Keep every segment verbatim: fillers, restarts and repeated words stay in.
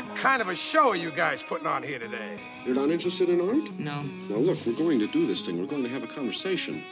What kind of a show are you guys putting on here today? You're not interested in art? No. Now look, we're going to do this thing. We're going to have a conversation.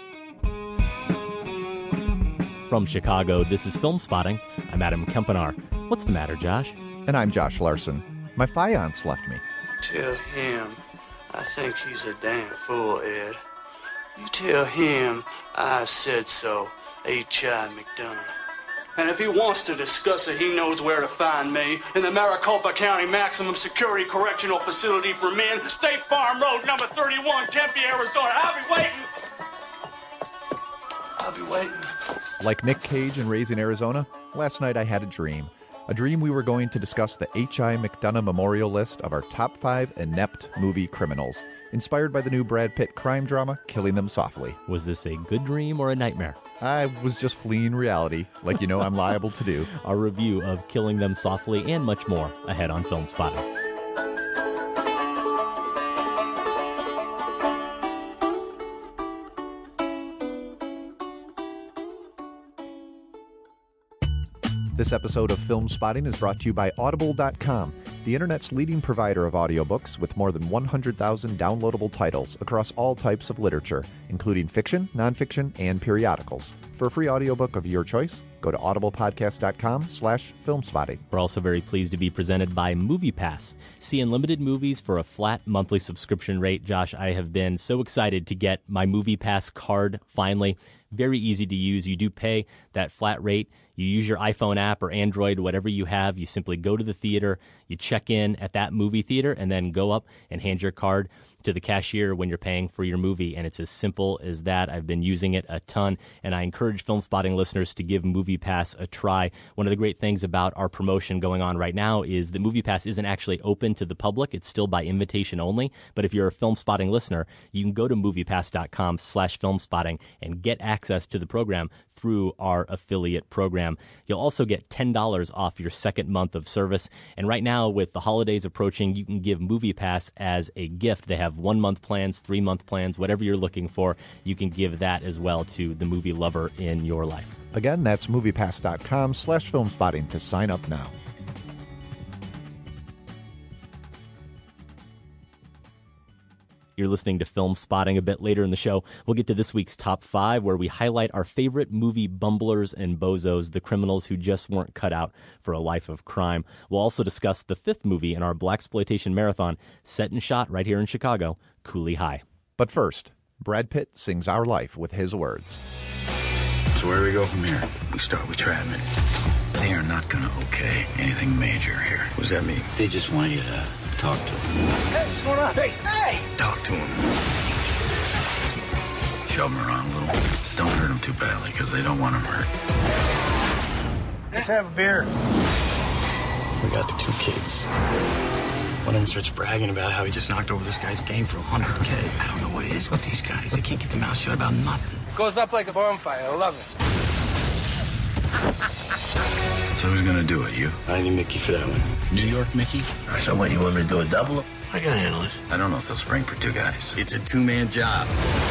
From Chicago, this is Film Spotting. I'm Adam Kempenaar. What's the matter, Josh? And I'm Josh Larson. My fiance left me. Tell him I think he's a damn fool, Ed. You tell him I said so, H I McDonough. And if he wants to discuss it, he knows where to find me. In the Maricopa County Maximum Security Correctional Facility for Men, State Farm Road, number thirty-one, Tempe, Arizona. I'll be waiting. I'll be waiting. Like Nick Cage in Raising Arizona, last night I had a dream. A dream we were going to discuss the H I McDonough Memorial List of our top five inept movie criminals, inspired by the new Brad Pitt crime drama, Killing Them Softly. Was this a good dream or a nightmare? I was just fleeing reality, like you know I'm liable to do. Our review of Killing Them Softly and much more ahead on Film Spotting. This episode of Film Spotting is brought to you by Audible dot com, the internet's leading provider of audiobooks with more than one hundred thousand downloadable titles across all types of literature, including fiction, nonfiction, and periodicals. For a free audiobook of your choice, go to audiblepodcast.com slash filmspotting. We're also very pleased to be presented by MoviePass. See unlimited movies for a flat monthly subscription rate. Josh, I have been so excited to get my MoviePass card finally. Very easy to use. You do pay that flat rate. You use your iPhone app or Android, whatever you have. You simply go to the theater, you check in at that movie theater, and then go up and hand your card to the cashier when you're paying for your movie. And it's as simple as that. I've been using it a ton, and I encourage Film Spotting listeners to give MoviePass a try. One of the great things about our promotion going on right now is that MoviePass isn't actually open to the public. It's still by invitation only. But if you're a Film Spotting listener, you can go to MoviePass.com slash FilmSpotting and get access to the program through our affiliate program. You'll also get ten dollars off your second month of service. And right now, with the holidays approaching, you can give MoviePass as a gift. They have one-month plans, three-month plans, whatever you're looking for. You can give that as well to the movie lover in your life. Again, that's MoviePass.com slash filmspotting to sign up now. You're listening to Film Spotting. A bit later in the show, we'll get to this week's top five, where we highlight our favorite movie bumblers and bozos, the criminals who just weren't cut out for a life of crime. We'll also discuss the fifth movie in our blaxploitation marathon, set and shot right here in Chicago, Cooley High. But first, Brad Pitt sings Our Life with his words. So where do we go from here? We start with Tradman. They are not going to okay anything major here. What does that mean? They just want you to talk to him. Hey, what's going on? Hey, hey! Talk to him. Shove him around a little. Don't hurt him too badly, because they don't want him hurt. Let's have a beer. We got the two kids. One of them starts bragging about how he just knocked over this guy's game for one hundred K. I don't know what it is with these guys. They can't keep their mouth shut about nothing. Goes up like a bonfire. I love it. So who's gonna do it, you? I need Mickey for that one. New York Mickey? So what, you want me to do a double? I can handle it. I don't know if they'll spring for two guys. It's a two-man job.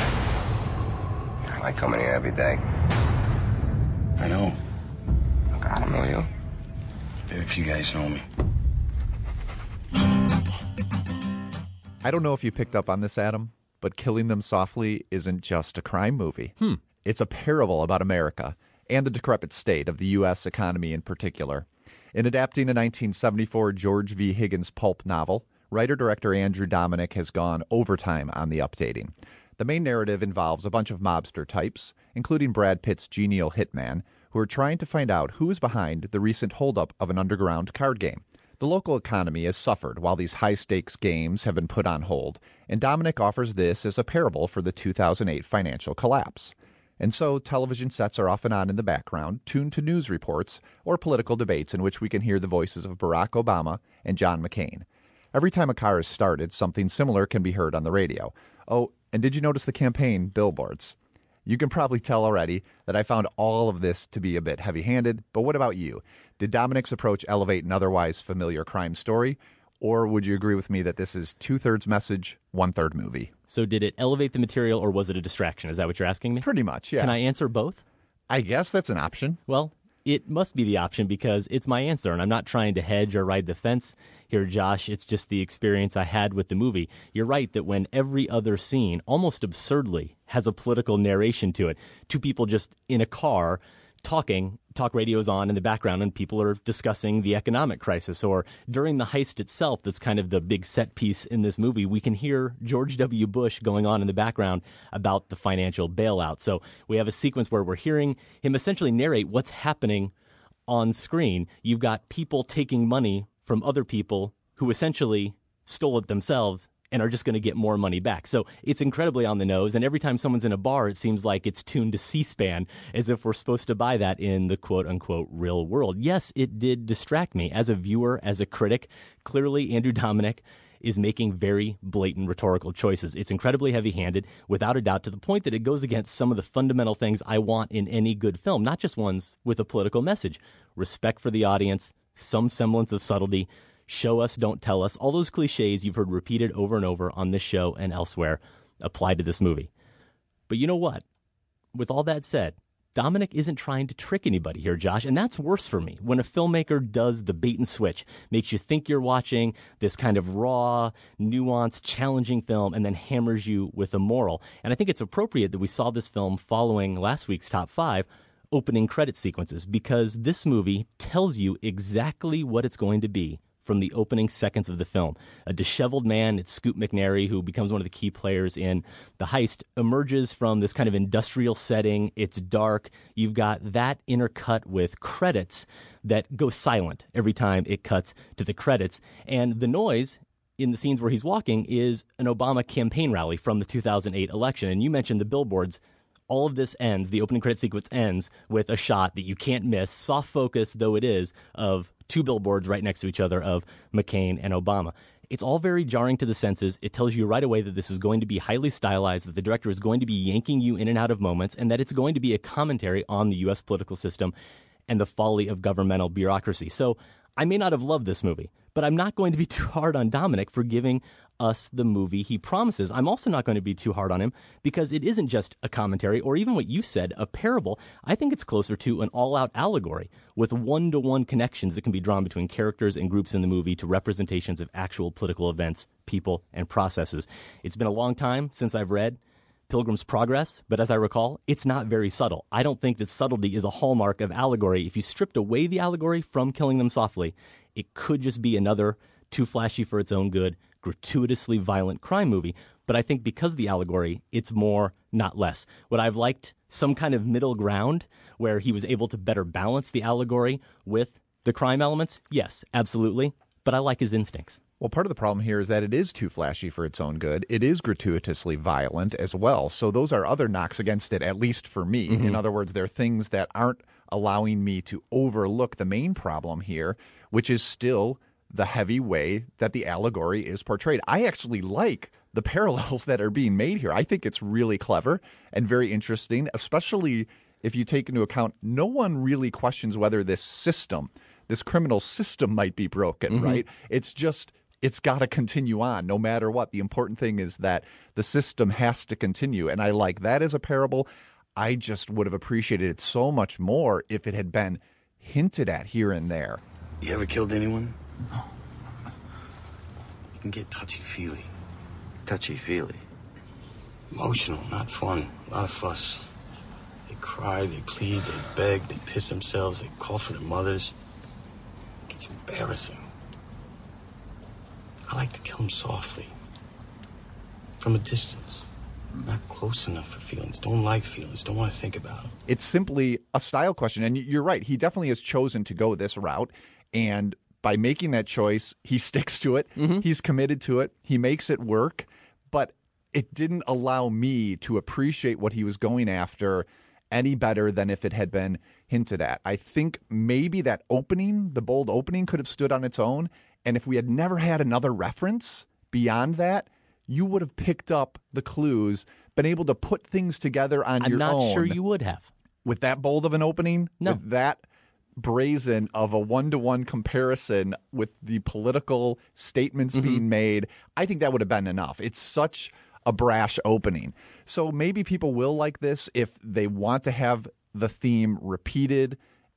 I come in here every day. I know. Look, I don't know you. Very few guys know me. I don't know if you picked up on this, Adam, but Killing Them Softly isn't just a crime movie. Hmm. It's a parable about America and the decrepit state of the U S economy in particular. In adapting a nineteen seventy-four George V. Higgins pulp novel, writer-director Andrew Dominik has gone overtime on the updating. The main narrative involves a bunch of mobster types, including Brad Pitt's genial hitman, who are trying to find out who is behind the recent holdup of an underground card game. The local economy has suffered while these high-stakes games have been put on hold, and Dominik offers this as a parable for the two thousand eight financial collapse. And so, television sets are often on in the background, tuned to news reports or political debates in which we can hear the voices of Barack Obama and John McCain. Every time a car is started, something similar can be heard on the radio. Oh, and did you notice the campaign billboards? You can probably tell already that I found all of this to be a bit heavy-handed, but what about you? Did Dominik's approach elevate an otherwise familiar crime story? Or would you agree with me that this is two-thirds message, one-third movie? So did it elevate the material, or was it a distraction? Is that what you're asking me? Pretty much, yeah. Can I answer both? I guess that's an option. Well, it must be the option because it's my answer, and I'm not trying to hedge or ride the fence here, Josh. It's just the experience I had with the movie. You're right that when every other scene, almost absurdly, has a political narration to it, two people just in a car talking, talk radio's on in the background, and people are discussing the economic crisis. Or during the heist itself, that's kind of the big set piece in this movie, we can hear George W. Bush going on in the background about the financial bailout. So we have a sequence where we're hearing him essentially narrate what's happening on screen. You've got people taking money from other people who essentially stole it themselves and are just going to get more money back. So it's incredibly on the nose, and every time someone's in a bar, it seems like it's tuned to C-SPAN, as if we're supposed to buy that in the quote-unquote real world. Yes, it did distract me. As a viewer, as a critic, clearly Andrew Dominik is making very blatant rhetorical choices. It's incredibly heavy-handed, without a doubt, to the point that it goes against some of the fundamental things I want in any good film, not just ones with a political message. Respect for the audience, some semblance of subtlety, show us, don't tell us. All those cliches you've heard repeated over and over on this show and elsewhere apply to this movie. But you know what? With all that said, Dominik isn't trying to trick anybody here, Josh, and that's worse for me. When a filmmaker does the bait and switch, makes you think you're watching this kind of raw, nuanced, challenging film, and then hammers you with a moral. And I think it's appropriate that we saw this film following last week's top five opening credit sequences, because this movie tells you exactly what it's going to be from the opening seconds of the film. A disheveled man, it's Scoot McNairy, who becomes one of the key players in the heist, emerges from this kind of industrial setting. It's dark. You've got that intercut with credits that go silent every time it cuts to the credits. And the noise in the scenes where he's walking is an Obama campaign rally from the two thousand eight election. And you mentioned the billboards. All of this ends, the opening credit sequence ends with a shot that you can't miss, soft focus though it is, of two billboards right next to each other of McCain and Obama. It's all very jarring to the senses. It tells you right away that this is going to be highly stylized, that the director is going to be yanking you in and out of moments, and that it's going to be a commentary on the U S political system and the folly of governmental bureaucracy. So I may not have loved this movie, but I'm not going to be too hard on Dominik for giving us the movie he promises. I'm also not going to be too hard on him because it isn't just a commentary or even what you said, a parable. I think it's closer to an all-out allegory with one-to-one connections that can be drawn between characters and groups in the movie to representations of actual political events, people, and processes. It's been a long time since I've read Pilgrim's Progress, but as I recall, it's not very subtle. I don't think that subtlety is a hallmark of allegory. If you stripped away the allegory from Killing Them Softly, it could just be another too flashy for its own good, gratuitously violent crime movie. But I think because of the allegory, it's more, not less. Would I've liked some kind of middle ground where he was able to better balance the allegory with the crime elements? Yes, absolutely. But I like his instincts. Well, part of the problem here is that it is too flashy for its own good. It is gratuitously violent as well. So those are other knocks against it, at least for me. Mm-hmm. In other words, there are things that aren't allowing me to overlook the main problem here, which is still the heavy way that the allegory is portrayed. I actually like the parallels that are being made here. I think it's really clever and very interesting, especially if you take into account no one really questions whether this system, this criminal system might be broken, mm-hmm. right? It's just, it's got to continue on no matter what. The important thing is that the system has to continue. And I like that as a parable. I just would have appreciated it so much more if it had been hinted at here and there. You ever killed anyone? No. You can get touchy-feely. Touchy-feely? Emotional, not fun. A lot of fuss. They cry, they plead, they beg, they piss themselves, they call for their mothers. It gets embarrassing. I like to kill them softly. From a distance. Not close enough for feelings. Don't like feelings. Don't want to think about them. It's simply a style question. And you're right. He definitely has chosen to go this route. And by making that choice, he sticks to it. Mm-hmm. He's committed to it. He makes it work. But it didn't allow me to appreciate what he was going after any better than if it had been hinted at. I think maybe that opening, the bold opening, could have stood on its own. And if we had never had another reference beyond that, you would have picked up the clues, been able to put things together on I'm your own. I'm not sure you would have. With that bold of an opening? No. With that brazen of a one-to-one comparison with the political statements mm-hmm. being made, I think that would have been enough. It's such a brash opening. So maybe people will like this if they want to have the theme repeated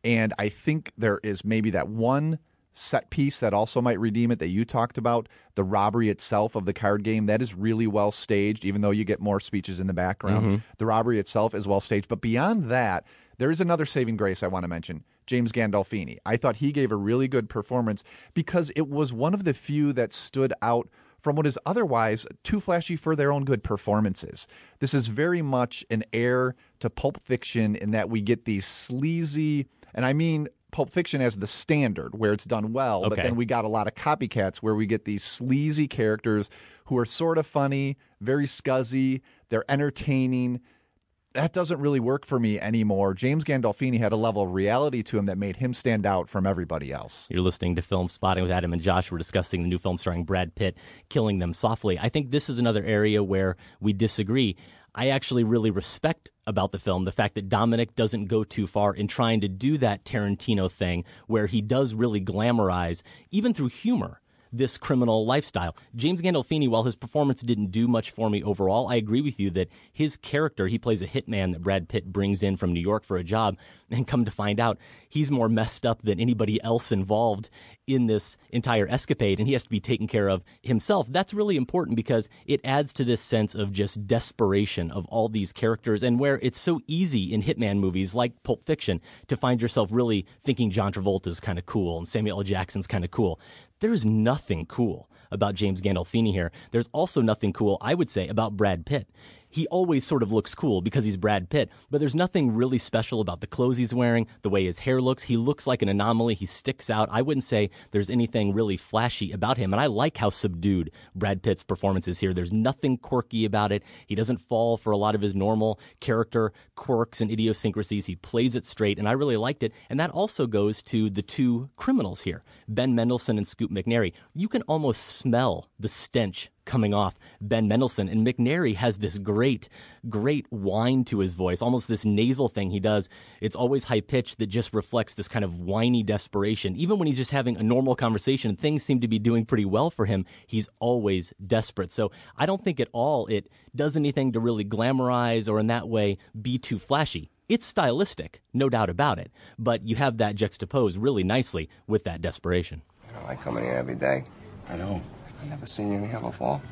And I think there is maybe that one set piece that also might redeem it that you talked about, the robbery itself of the card game. That is really well staged, even though you get more speeches in the background. Mm-hmm. The robbery itself is well staged. But beyond that, there is another saving grace I want to mention, James Gandolfini. I thought he gave a really good performance because it was one of the few that stood out from what is otherwise too flashy for their own good performances. This is very much an heir to Pulp Fiction in that we get these sleazy, and I mean Pulp Fiction as the standard, where it's done well, okay. But then we got a lot of copycats where we get these sleazy characters who are sort of funny, very scuzzy, they're entertaining. That doesn't really work for me anymore. James Gandolfini had a level of reality to him that made him stand out from everybody else. You're listening to Film Spotting with Adam and Josh. We're discussing the new film starring Brad Pitt, Killing Them Softly. I think this is another area where we disagree. I actually really respect about the film the fact that Dominic doesn't go too far in trying to do that Tarantino thing where he does really glamorize, even through humor, this criminal lifestyle. James Gandolfini, while his performance didn't do much for me overall, I agree with you that his character, he plays a hitman that Brad Pitt brings in from New York for a job, and come to find out, he's more messed up than anybody else involved in this entire escapade, and he has to be taken care of himself. That's really important because it adds to this sense of just desperation of all these characters, and where it's so easy in hitman movies like Pulp Fiction to find yourself really thinking John Travolta's kind of cool and Samuel L. Jackson's kind of cool. There's nothing cool about James Gandolfini here. There's also nothing cool, I would say, about Brad Pitt. He always sort of looks cool because he's Brad Pitt, but there's nothing really special about the clothes he's wearing, the way his hair looks. He looks like an anomaly. He sticks out. I wouldn't say there's anything really flashy about him, and I like how subdued Brad Pitt's performance is here. There's nothing quirky about it. He doesn't fall for a lot of his normal character quirks and idiosyncrasies. He plays it straight, and I really liked it, and that also goes to the two criminals here, Ben Mendelsohn and Scoot McNairy. You can almost smell the stench coming off Ben Mendelsohn, and McNairy has this great, great whine to his voice, almost this nasal thing he does. It's always high-pitched that just reflects this kind of whiny desperation. Even when he's just having a normal conversation, things seem to be doing pretty well for him. He's always desperate. So I don't think at all it does anything to really glamorize or in that way be too flashy. It's stylistic, no doubt about it, but you have that juxtaposed really nicely with that desperation. You know, I come in here every day. I know. I've never seen you in here before.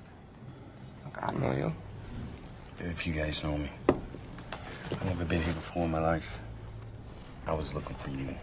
Look, I know you. If you guys know me. I've never been here before in my life. I was looking for you.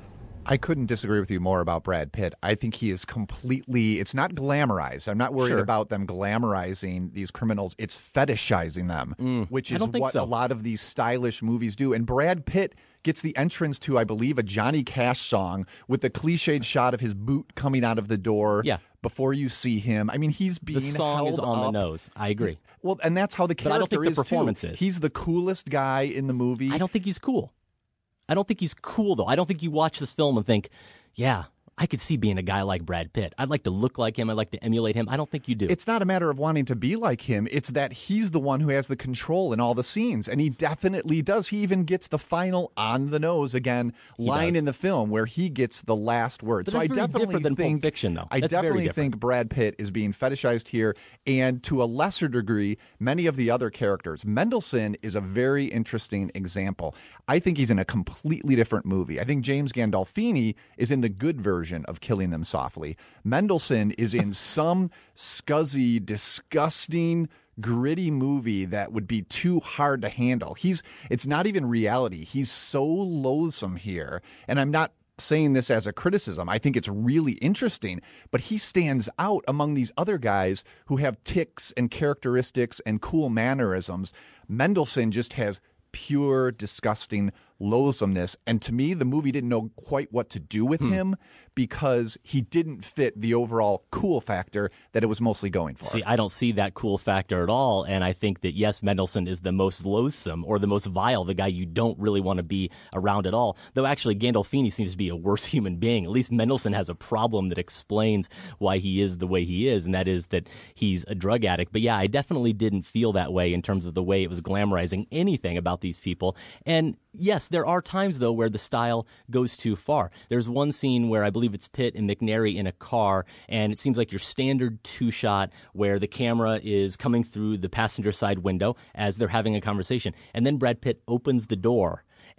I couldn't disagree with you more about Brad Pitt. I think he is completely, it's not glamorized. I'm not worried Sure. about them glamorizing these criminals. It's fetishizing them, Mm, which I is don't think what so. a lot of these stylish movies do. And Brad Pitt gets the entrance to, I believe, a Johnny Cash song with the cliched shot of his boot coming out of the door Yeah. before you see him. I mean, he's being The song held is on up. the nose. I agree. Well, and that's how the character But I don't think the is, too. performance is. He's the coolest guy in the movie. I don't think he's cool. I don't think he's cool, though. I don't think you watch this film and think, yeah, I could see being a guy like Brad Pitt. I'd like to look like him. I'd like to emulate him. I don't think you do. It's not a matter of wanting to be like him. It's that he's the one who has the control in all the scenes, and he definitely does. He even gets the final on the nose again line does. in the film where he gets the last word. But so that's I very definitely different than Pulp think Fiction, though. I That's very definitely different. think Brad Pitt is being fetishized here, and to a lesser degree, many of the other characters. Mendelsohn is a very interesting example. I think he's in a completely different movie. I think James Gandolfini is in the good version of Killing Them Softly. Mendelsohn is in some scuzzy, disgusting, gritty movie that would be too hard to handle. He's it's not even reality. He's so loathsome here. And I'm not saying this as a criticism. I think it's really interesting, but he stands out among these other guys who have tics and characteristics and cool mannerisms. Mendelsohn just has pure, disgusting loathsomeness. And to me, the movie didn't know quite what to do with Hmm. him because he didn't fit the overall cool factor that it was mostly going for. See, I don't see that cool factor at all, and I think that, yes, Mendelsohn is the most loathsome or the most vile, the guy you don't really want to be around at all, though actually Gandolfini seems to be a worse human being. At least Mendelsohn has a problem that explains why he is the way he is, and that is that he's a drug addict. But yeah, I definitely didn't feel that way in terms of the way it was glamorizing anything about these people. And yes, there are times, though, where the style goes too far. There's one scene where I believe it's Pitt and McNairy in a car, and it seems like your standard two-shot where the camera is coming through the passenger side window as they're having a conversation. And then Brad Pitt opens the door,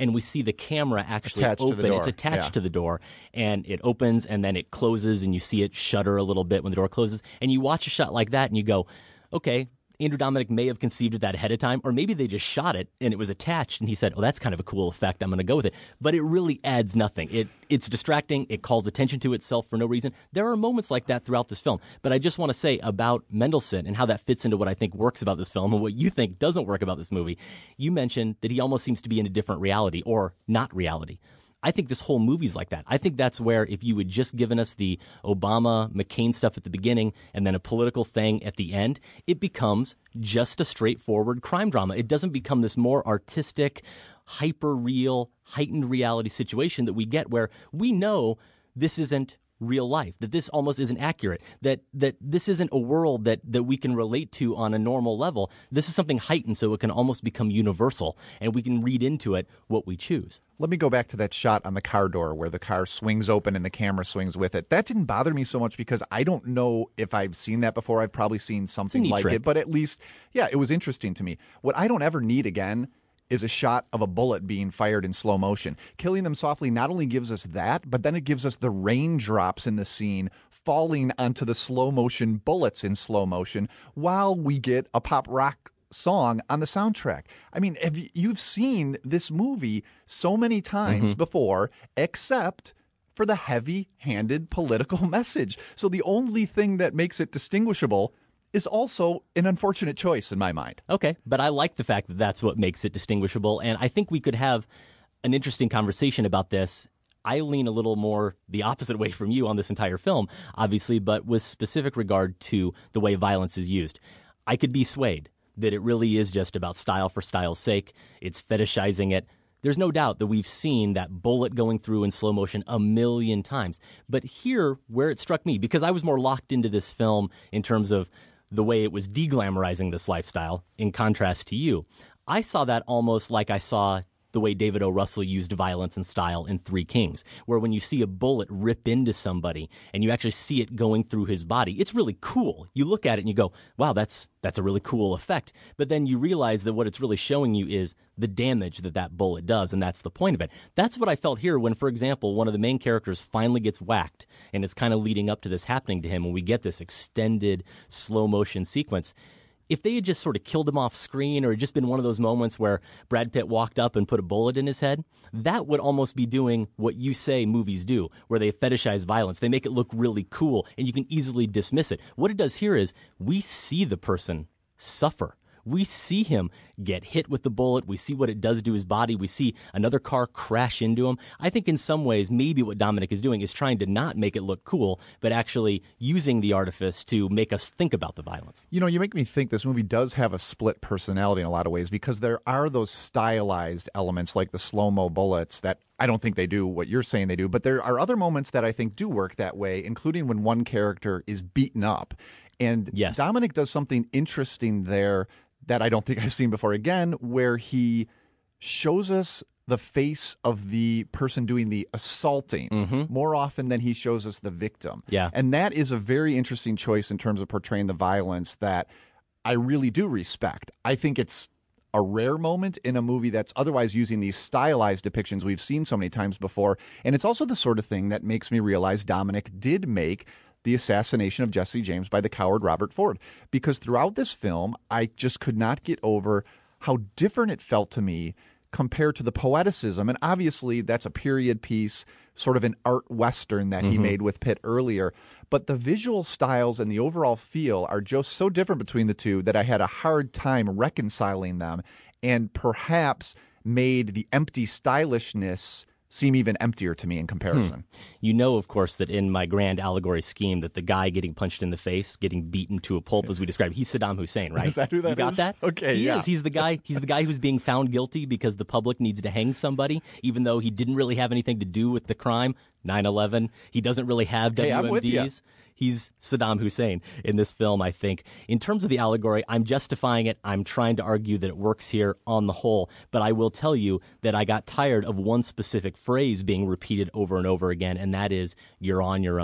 and we see the camera actually Attached to the open. door. It's attached Yeah. to the door, and it opens, and then it closes, and you see it shudder a little bit when the door closes. And you watch a shot like that, and you go, okay, Andrew Dominik may have conceived of that ahead of time, or maybe they just shot it and it was attached and he said, oh, that's kind of a cool effect, I'm going to go with it. But it really adds nothing. It It's distracting. It calls attention to itself for no reason. There are moments like that throughout this film. But I just want to say about Mendelsohn and how that fits into what I think works about this film and what you think doesn't work about this movie. You mentioned that he almost seems to be in a different reality or not reality. I think this whole movie's like that. I think that's where if you had just given us the Obama, McCain stuff at the beginning and then a political thing at the end, it becomes just a straightforward crime drama. It doesn't become this more artistic, hyper-real, heightened reality situation that we get where we know this isn't real life, that this almost isn't accurate, that that this isn't a world that, that we can relate to on a normal level. This is something heightened so it can almost become universal, and we can read into it what we choose. Let me go back to that shot on the car door where the car swings open and the camera swings with it. That didn't bother me so much because I don't know if I've seen that before. I've probably seen something like trick. it, but at least, yeah, it was interesting to me. What I don't ever need again is a shot of a bullet being fired in slow motion. Killing Them Softly not only gives us that, but then it gives us the raindrops in the scene falling onto the slow motion bullets in slow motion while we get a pop rock song on the soundtrack. I mean, have you, you've seen this movie so many times mm-hmm. before, except for the heavy-handed political message. So the only thing that makes it distinguishable is also an unfortunate choice in my mind. Okay, but I like the fact that that's what makes it distinguishable, and I think we could have an interesting conversation about this. I lean a little more the opposite way from you on this entire film, obviously, but with specific regard to the way violence is used. I could be swayed that it really is just about style for style's sake. It's fetishizing it. There's no doubt that we've seen that bullet going through in slow motion a million times. But here, where it struck me, because I was more locked into this film in terms of the way it was deglamorizing this lifestyle, in contrast to you, I saw that almost like I saw the way David O. Russell used violence and style in Three Kings, where when you see a bullet rip into somebody and you actually see it going through his body, it's really cool. You look at it and you go, wow, that's that's a really cool effect. But then you realize that what it's really showing you is the damage that that bullet does, and that's the point of it. That's what I felt here when, for example, one of the main characters finally gets whacked, and it's kind of leading up to this happening to him, and we get this extended slow-motion sequence. If they had just sort of killed him off screen or had just been one of those moments where Brad Pitt walked up and put a bullet in his head, that would almost be doing what you say movies do, where they fetishize violence. They make it look really cool, and you can easily dismiss it. What it does here is we see the person suffer. We see him get hit with the bullet. We see what it does to his body. We see another car crash into him. I think in some ways, maybe what Dominik is doing is trying to not make it look cool, but actually using the artifice to make us think about the violence. You know, you make me think this movie does have a split personality in a lot of ways because there are those stylized elements like the slow-mo bullets that I don't think they do what you're saying they do, but there are other moments that I think do work that way, including when one character is beaten up. And yes. Dominik does something interesting there that I don't think I've seen before again, where he shows us the face of the person doing the assaulting mm-hmm. more often than he shows us the victim. Yeah. And that is a very interesting choice in terms of portraying the violence that I really do respect. I think it's a rare moment in a movie that's otherwise using these stylized depictions we've seen so many times before. And it's also the sort of thing that makes me realize Dominik did make the assassination of Jesse James by the coward Robert Ford. Because throughout this film, I just could not get over how different it felt to me compared to the poeticism. And obviously, that's a period piece, sort of an art western that he mm-hmm. made with Pitt earlier. But the visual styles and the overall feel are just so different between the two that I had a hard time reconciling them and perhaps made the empty stylishness seem even emptier to me in comparison. Hmm. You know, of course, that in my grand allegory scheme that the guy getting punched in the face, getting beaten to a pulp, as we described, he's Saddam Hussein, right? Is that who that you got is? that? Okay, he yeah. is. He's the guy. He's the guy who's being found guilty because the public needs to hang somebody, even though he didn't really have anything to do with the crime. nine eleven. He doesn't really have Hey, W M Ds. I'm with ya. He's Saddam Hussein in this film, I think. In terms of the allegory, I'm justifying it. I'm trying to argue that it works here on the whole. But I will tell you that I got tired of one specific phrase being repeated over and over again, and that is, you're on your own.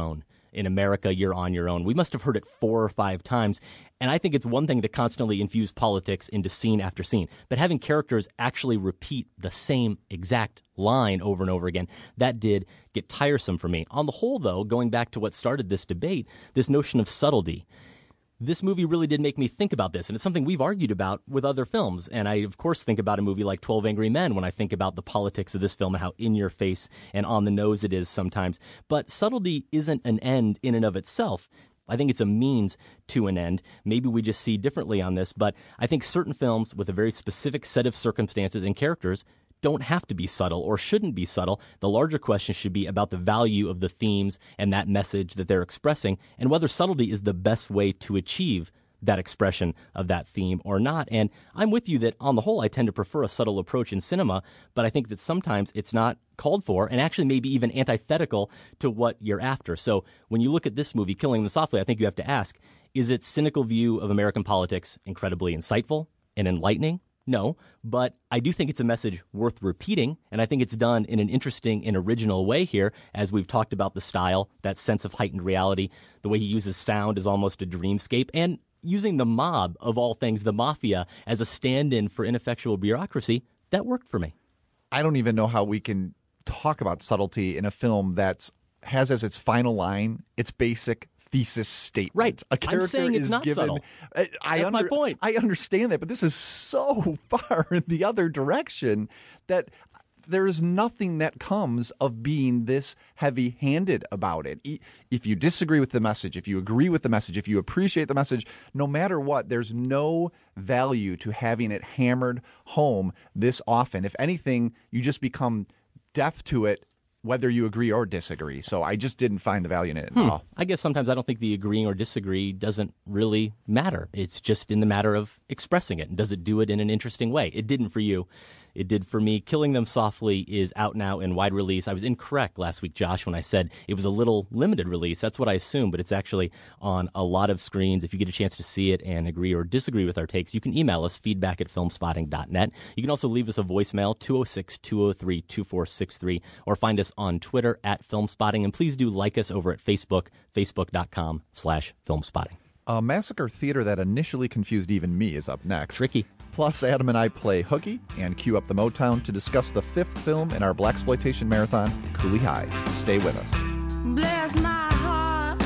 in America, you're on your own. We must have heard it four or five times. And I think it's one thing to constantly infuse politics into scene after scene, but having characters actually repeat the same exact line over and over again, that did get tiresome for me. On the whole, though, going back to what started this debate, this notion of subtlety, this movie really did make me think about this, and it's something we've argued about with other films. And I, of course, think about a movie like twelve Angry Men when I think about the politics of this film and how in-your-face and on-the-nose it is sometimes. But subtlety isn't an end in and of itself. I think it's a means to an end. Maybe we just see differently on this, but I think certain films with a very specific set of circumstances and characters don't have to be subtle or shouldn't be subtle. The larger question should be about the value of the themes and that message that they're expressing and whether subtlety is the best way to achieve that expression of that theme or not. And I'm with you that on the whole, I tend to prefer a subtle approach in cinema, but I think that sometimes it's not called for and actually maybe even antithetical to what you're after. So when you look at this movie, Killing Them Softly, I think you have to ask, is its cynical view of American politics incredibly insightful and enlightening? No, but I do think it's a message worth repeating, and I think it's done in an interesting and original way here, as we've talked about the style, that sense of heightened reality. The way he uses sound is almost a dreamscape, and using the mob, of all things, the mafia, as a stand-in for ineffectual bureaucracy, that worked for me. I don't even know how we can talk about subtlety in a film that has as its final line its basic thesis statement. Right. A character I'm saying it's is not given, subtle. I, I That's under, my point. I understand that, but this is so far in the other direction that there is nothing that comes of being this heavy-handed about it. If you disagree with the message, if you agree with the message, if you appreciate the message, no matter what, there's no value to having it hammered home this often. If anything, you just become deaf to it, whether you agree or disagree. So I just didn't find the value in it hmm. at all. I guess sometimes I don't think the agreeing or disagree doesn't really matter. It's just in the matter of expressing it. And does it do it in an interesting way? It didn't for you. It did for me. Killing Them Softly is out now in wide release. I was incorrect last week, Josh, when I said it was a little limited release. That's what I assumed, but it's actually on a lot of screens. If you get a chance to see it and agree or disagree with our takes, you can email us, feedback at filmspotting dot net. You can also leave us a voicemail, two oh six, two oh three, two four six three, or find us on Twitter at Filmspotting. And please do like us over at Facebook, facebook.com slash Filmspotting. A massacre theater that initially confused even me is up next. Tricky. Plus, Adam and I play hooky and cue up the Motown to discuss the fifth film in our blaxploitation marathon, Cooley High. Stay with us. Bless my heart,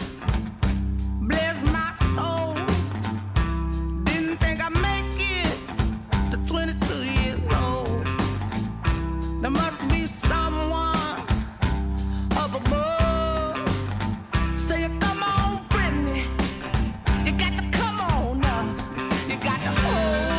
bless my soul. Didn't think I'd make it to twenty-two years old. There must be someone up above. Say, come on, Brittany. You got to come on now. You got to hold.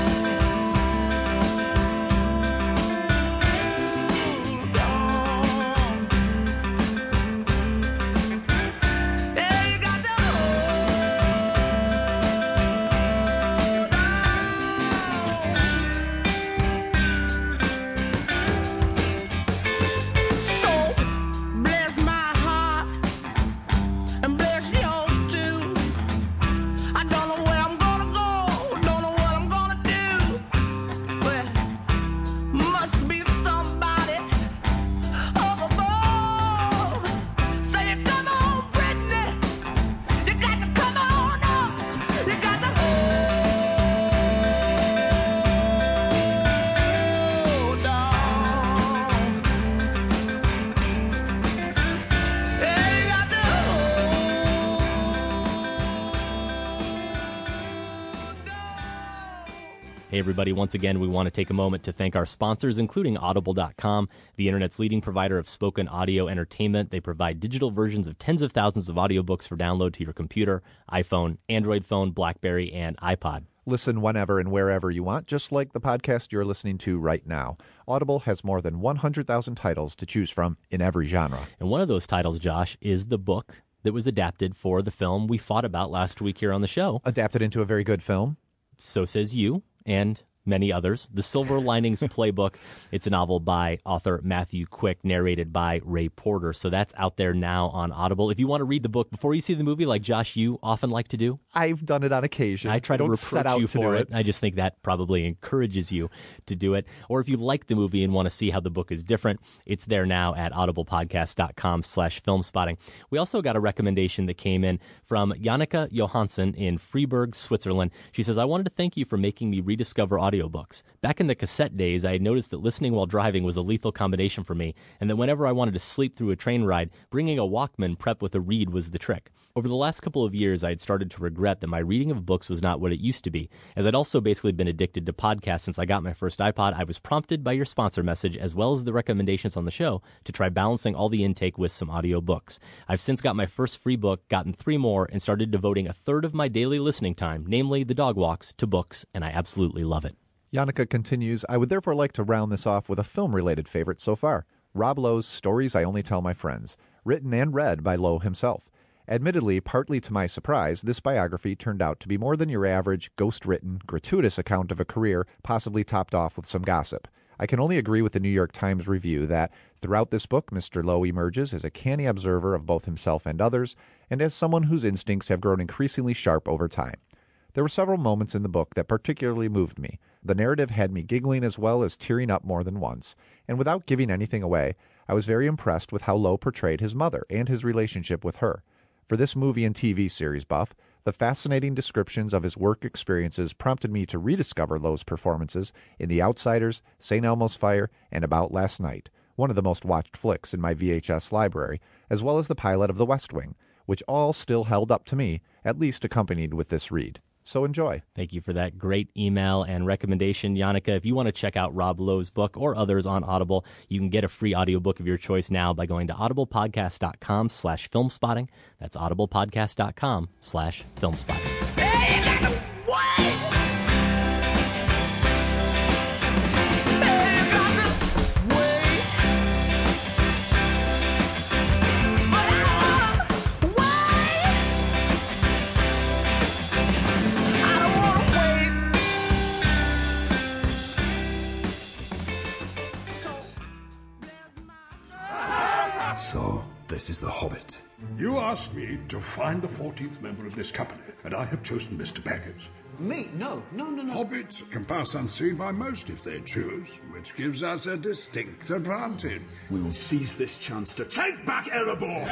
Hey, everybody. Once again, we want to take a moment to thank our sponsors, including Audible dot com, the Internet's leading provider of spoken audio entertainment. They provide digital versions of tens of thousands of audiobooks for download to your computer, iPhone, Android phone, BlackBerry, and iPod. Listen whenever and wherever you want, just like the podcast you're listening to right now. Audible has more than one hundred thousand titles to choose from in every genre. And one of those titles, Josh, is the book that was adapted for the film we fought about last week here on the show. Adapted into a very good film. So says you. And many others, The Silver Linings Playbook. It's a novel by author Matthew Quick, narrated by Ray Porter. So that's out there now on Audible. If you want to read the book before you see the movie, like Josh, you often like to do. I've done it on occasion. I try to Don't set reproach out you to for do it. I just think that probably encourages you to do it. Or if you like the movie and want to see how the book is different, it's there now at audiblepodcast.com slash filmspotting. We also got a recommendation that came in from Janneke Johansson in Freiburg, Switzerland. She says, I wanted to thank you for making me rediscover audiobooks. Back in the cassette days, I had noticed that listening while driving was a lethal combination for me, and that whenever I wanted to sleep through a train ride, bringing a Walkman prepped with a read was the trick. Over the last couple of years, I had started to regret that my reading of books was not what it used to be. As I'd also basically been addicted to podcasts since I got my first iPod, I was prompted by your sponsor message, as well as the recommendations on the show, to try balancing all the intake with some audiobooks. I've since got my first free book, gotten three more, and started devoting a third of my daily listening time, namely the dog walks, to books, and I absolutely love it. Janneke continues, I would therefore like to round this off with a film-related favorite so far, Rob Lowe's Stories I Only Tell My Friends, written and read by Lowe himself. Admittedly, partly to my surprise, this biography turned out to be more than your average, ghost-written, gratuitous account of a career, possibly topped off with some gossip. I can only agree with the New York Times review that, throughout this book, Mister Lowe emerges as a canny observer of both himself and others, and as someone whose instincts have grown increasingly sharp over time. There were several moments in the book that particularly moved me. The narrative had me giggling as well as tearing up more than once, and without giving anything away, I was very impressed with how Lowe portrayed his mother and his relationship with her. For this movie and T V series buff, the fascinating descriptions of his work experiences prompted me to rediscover Lowe's performances in The Outsiders, Saint Elmo's Fire, and About Last Night, one of the most watched flicks in my V H S library, as well as the pilot of The West Wing, which all still held up to me, at least accompanied with this read. So enjoy. Thank you for that great email and recommendation, Janneke. If you want to check out Rob Lowe's book or others on Audible, you can get a free audiobook of your choice now by going to audiblepodcast.com slash filmspotting. That's audiblepodcast.com slash filmspotting. So, this is the Hobbit. You asked me to find the fourteenth member of this company, and I have chosen Mister Baggins. Me? No, no, no, no. Hobbits can pass unseen by most if they choose, which gives us a distinct advantage. We will seize this chance to take back Erebor!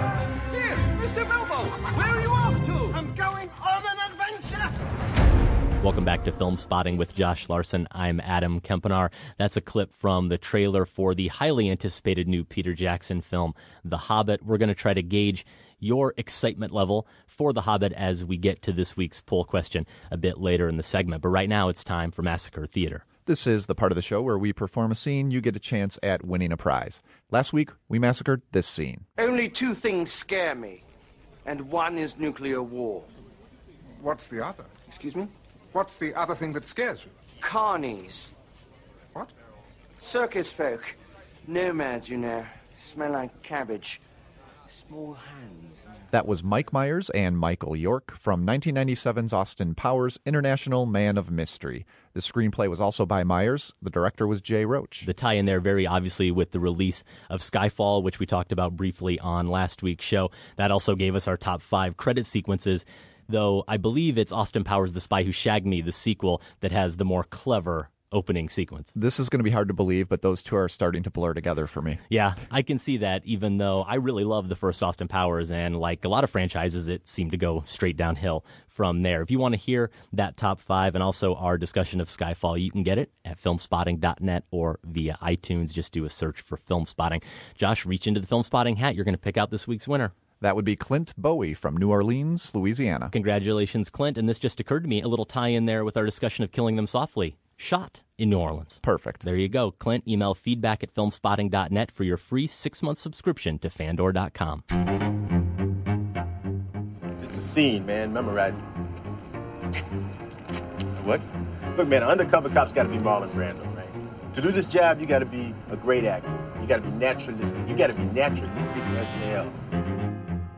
Here, Mister Bilbo, where are you off to? I'm going on an adventure! Welcome back to Film Spotting with Josh Larson. I'm Adam Kempenar. That's a clip from the trailer for the highly anticipated new Peter Jackson film, The Hobbit. We're going to try to gauge your excitement level for The Hobbit as we get to this week's poll question a bit later in the segment. But right now it's time for Massacre Theater. This is the part of the show where we perform a scene, you get a chance at winning a prize. Last week, we massacred this scene. Only two things scare me, and one is nuclear war. What's the other? Excuse me? What's the other thing that scares you? Carnies. What? Circus folk. Nomads, you know. Smell like cabbage. Small hands. That was Mike Myers and Michael York from nineteen ninety-seven's Austin Powers International Man of Mystery. The screenplay was also by Myers. The director was Jay Roach. The tie in there very obviously with the release of Skyfall, which we talked about briefly on last week's show. That also gave us our top five credit sequences, though I believe it's Austin Powers, The Spy Who Shagged Me, the sequel, that has the more clever opening sequence. This is going to be hard to believe, but those two are starting to blur together for me. Yeah, I can see that, even though I really love the first Austin Powers, and like a lot of franchises, it seemed to go straight downhill from there. If you want to hear that top five and also our discussion of Skyfall, you can get it at filmspotting dot net or via iTunes. Just do a search for Film Spotting. Josh, reach into the Film Spotting hat. You're going to pick out this week's winner. That would be Clint Bowie from New Orleans, Louisiana. Congratulations, Clint. And this just occurred to me, a little tie-in there with our discussion of Killing Them Softly. Shot in New Orleans. Perfect. There you go. Clint, email feedback at filmspotting dot net for your free six-month subscription to fandor dot com. It's a scene, man. Memorize it. What? Look, man, an undercover cop's got to be Marlon Brando, right? To do this job, you got to be a great actor. You got to be naturalistic. You got to be naturalistic as hell.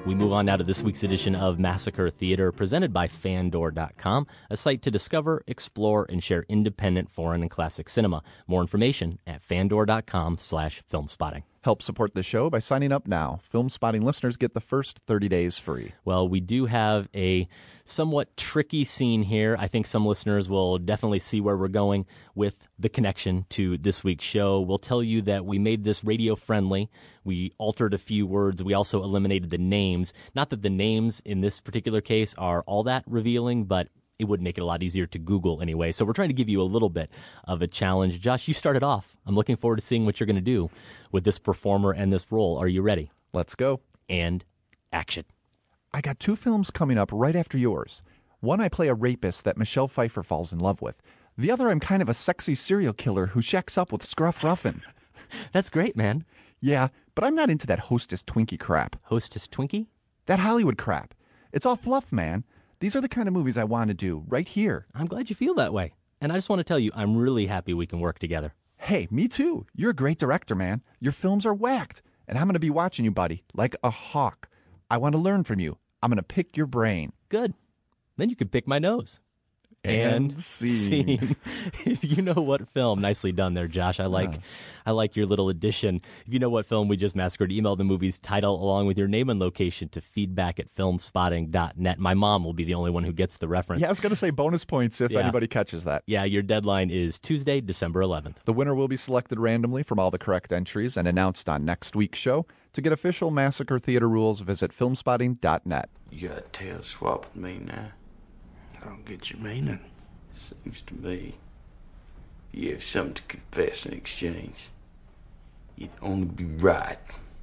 We move on now to this week's edition of Massacre Theater, presented by Fandor dot com, a site to discover, explore, and share independent foreign and classic cinema. More information at Fandor dot com slash filmspotting. Help support the show by signing up now. Film Spotting listeners get the first thirty days free. Well, we do have a somewhat tricky scene here. I think some listeners will definitely see where we're going with the connection to this week's show. We'll tell you that we made this radio-friendly. We altered a few words. We also eliminated the names. Not that the names in this particular case are all that revealing, but it would make it a lot easier to Google anyway. So we're trying to give you a little bit of a challenge. Josh, you started off. I'm looking forward to seeing what you're going to do with this performer and this role. Are you ready? Let's go. And action. I got two films coming up right after yours. One, I play a rapist that Michelle Pfeiffer falls in love with. The other, I'm kind of a sexy serial killer who shacks up with Scruff Ruffin. That's great, man. Yeah, but I'm not into that Hostess Twinkie crap. Hostess Twinkie? That Hollywood crap. It's all fluff, man. These are the kind of movies I want to do, right here. I'm glad you feel that way. And I just want to tell you, I'm really happy we can work together. Hey, me too. You're a great director, man. Your films are whacked. And I'm going to be watching you, buddy, like a hawk. I want to learn from you. I'm going to pick your brain. Good. Then you can pick my nose. And, and scene. If you know what film, nicely done there, Josh. I like, uh. I like your little addition. If you know what film we just massacred, email the movie's title along with your name and location to feedback at filmspotting dot net. My mom will be the only one who gets the reference. Yeah, I was going to say bonus points if yeah. anybody catches that. Yeah, your deadline is Tuesday, December eleventh. The winner will be selected randomly from all the correct entries and announced on next week's show. To get official Massacre Theater rules, visit filmspotting dot net. You got a tail swapping me now. I don't get your meaning. Seems to me you have something to confess in exchange. You'd only be right.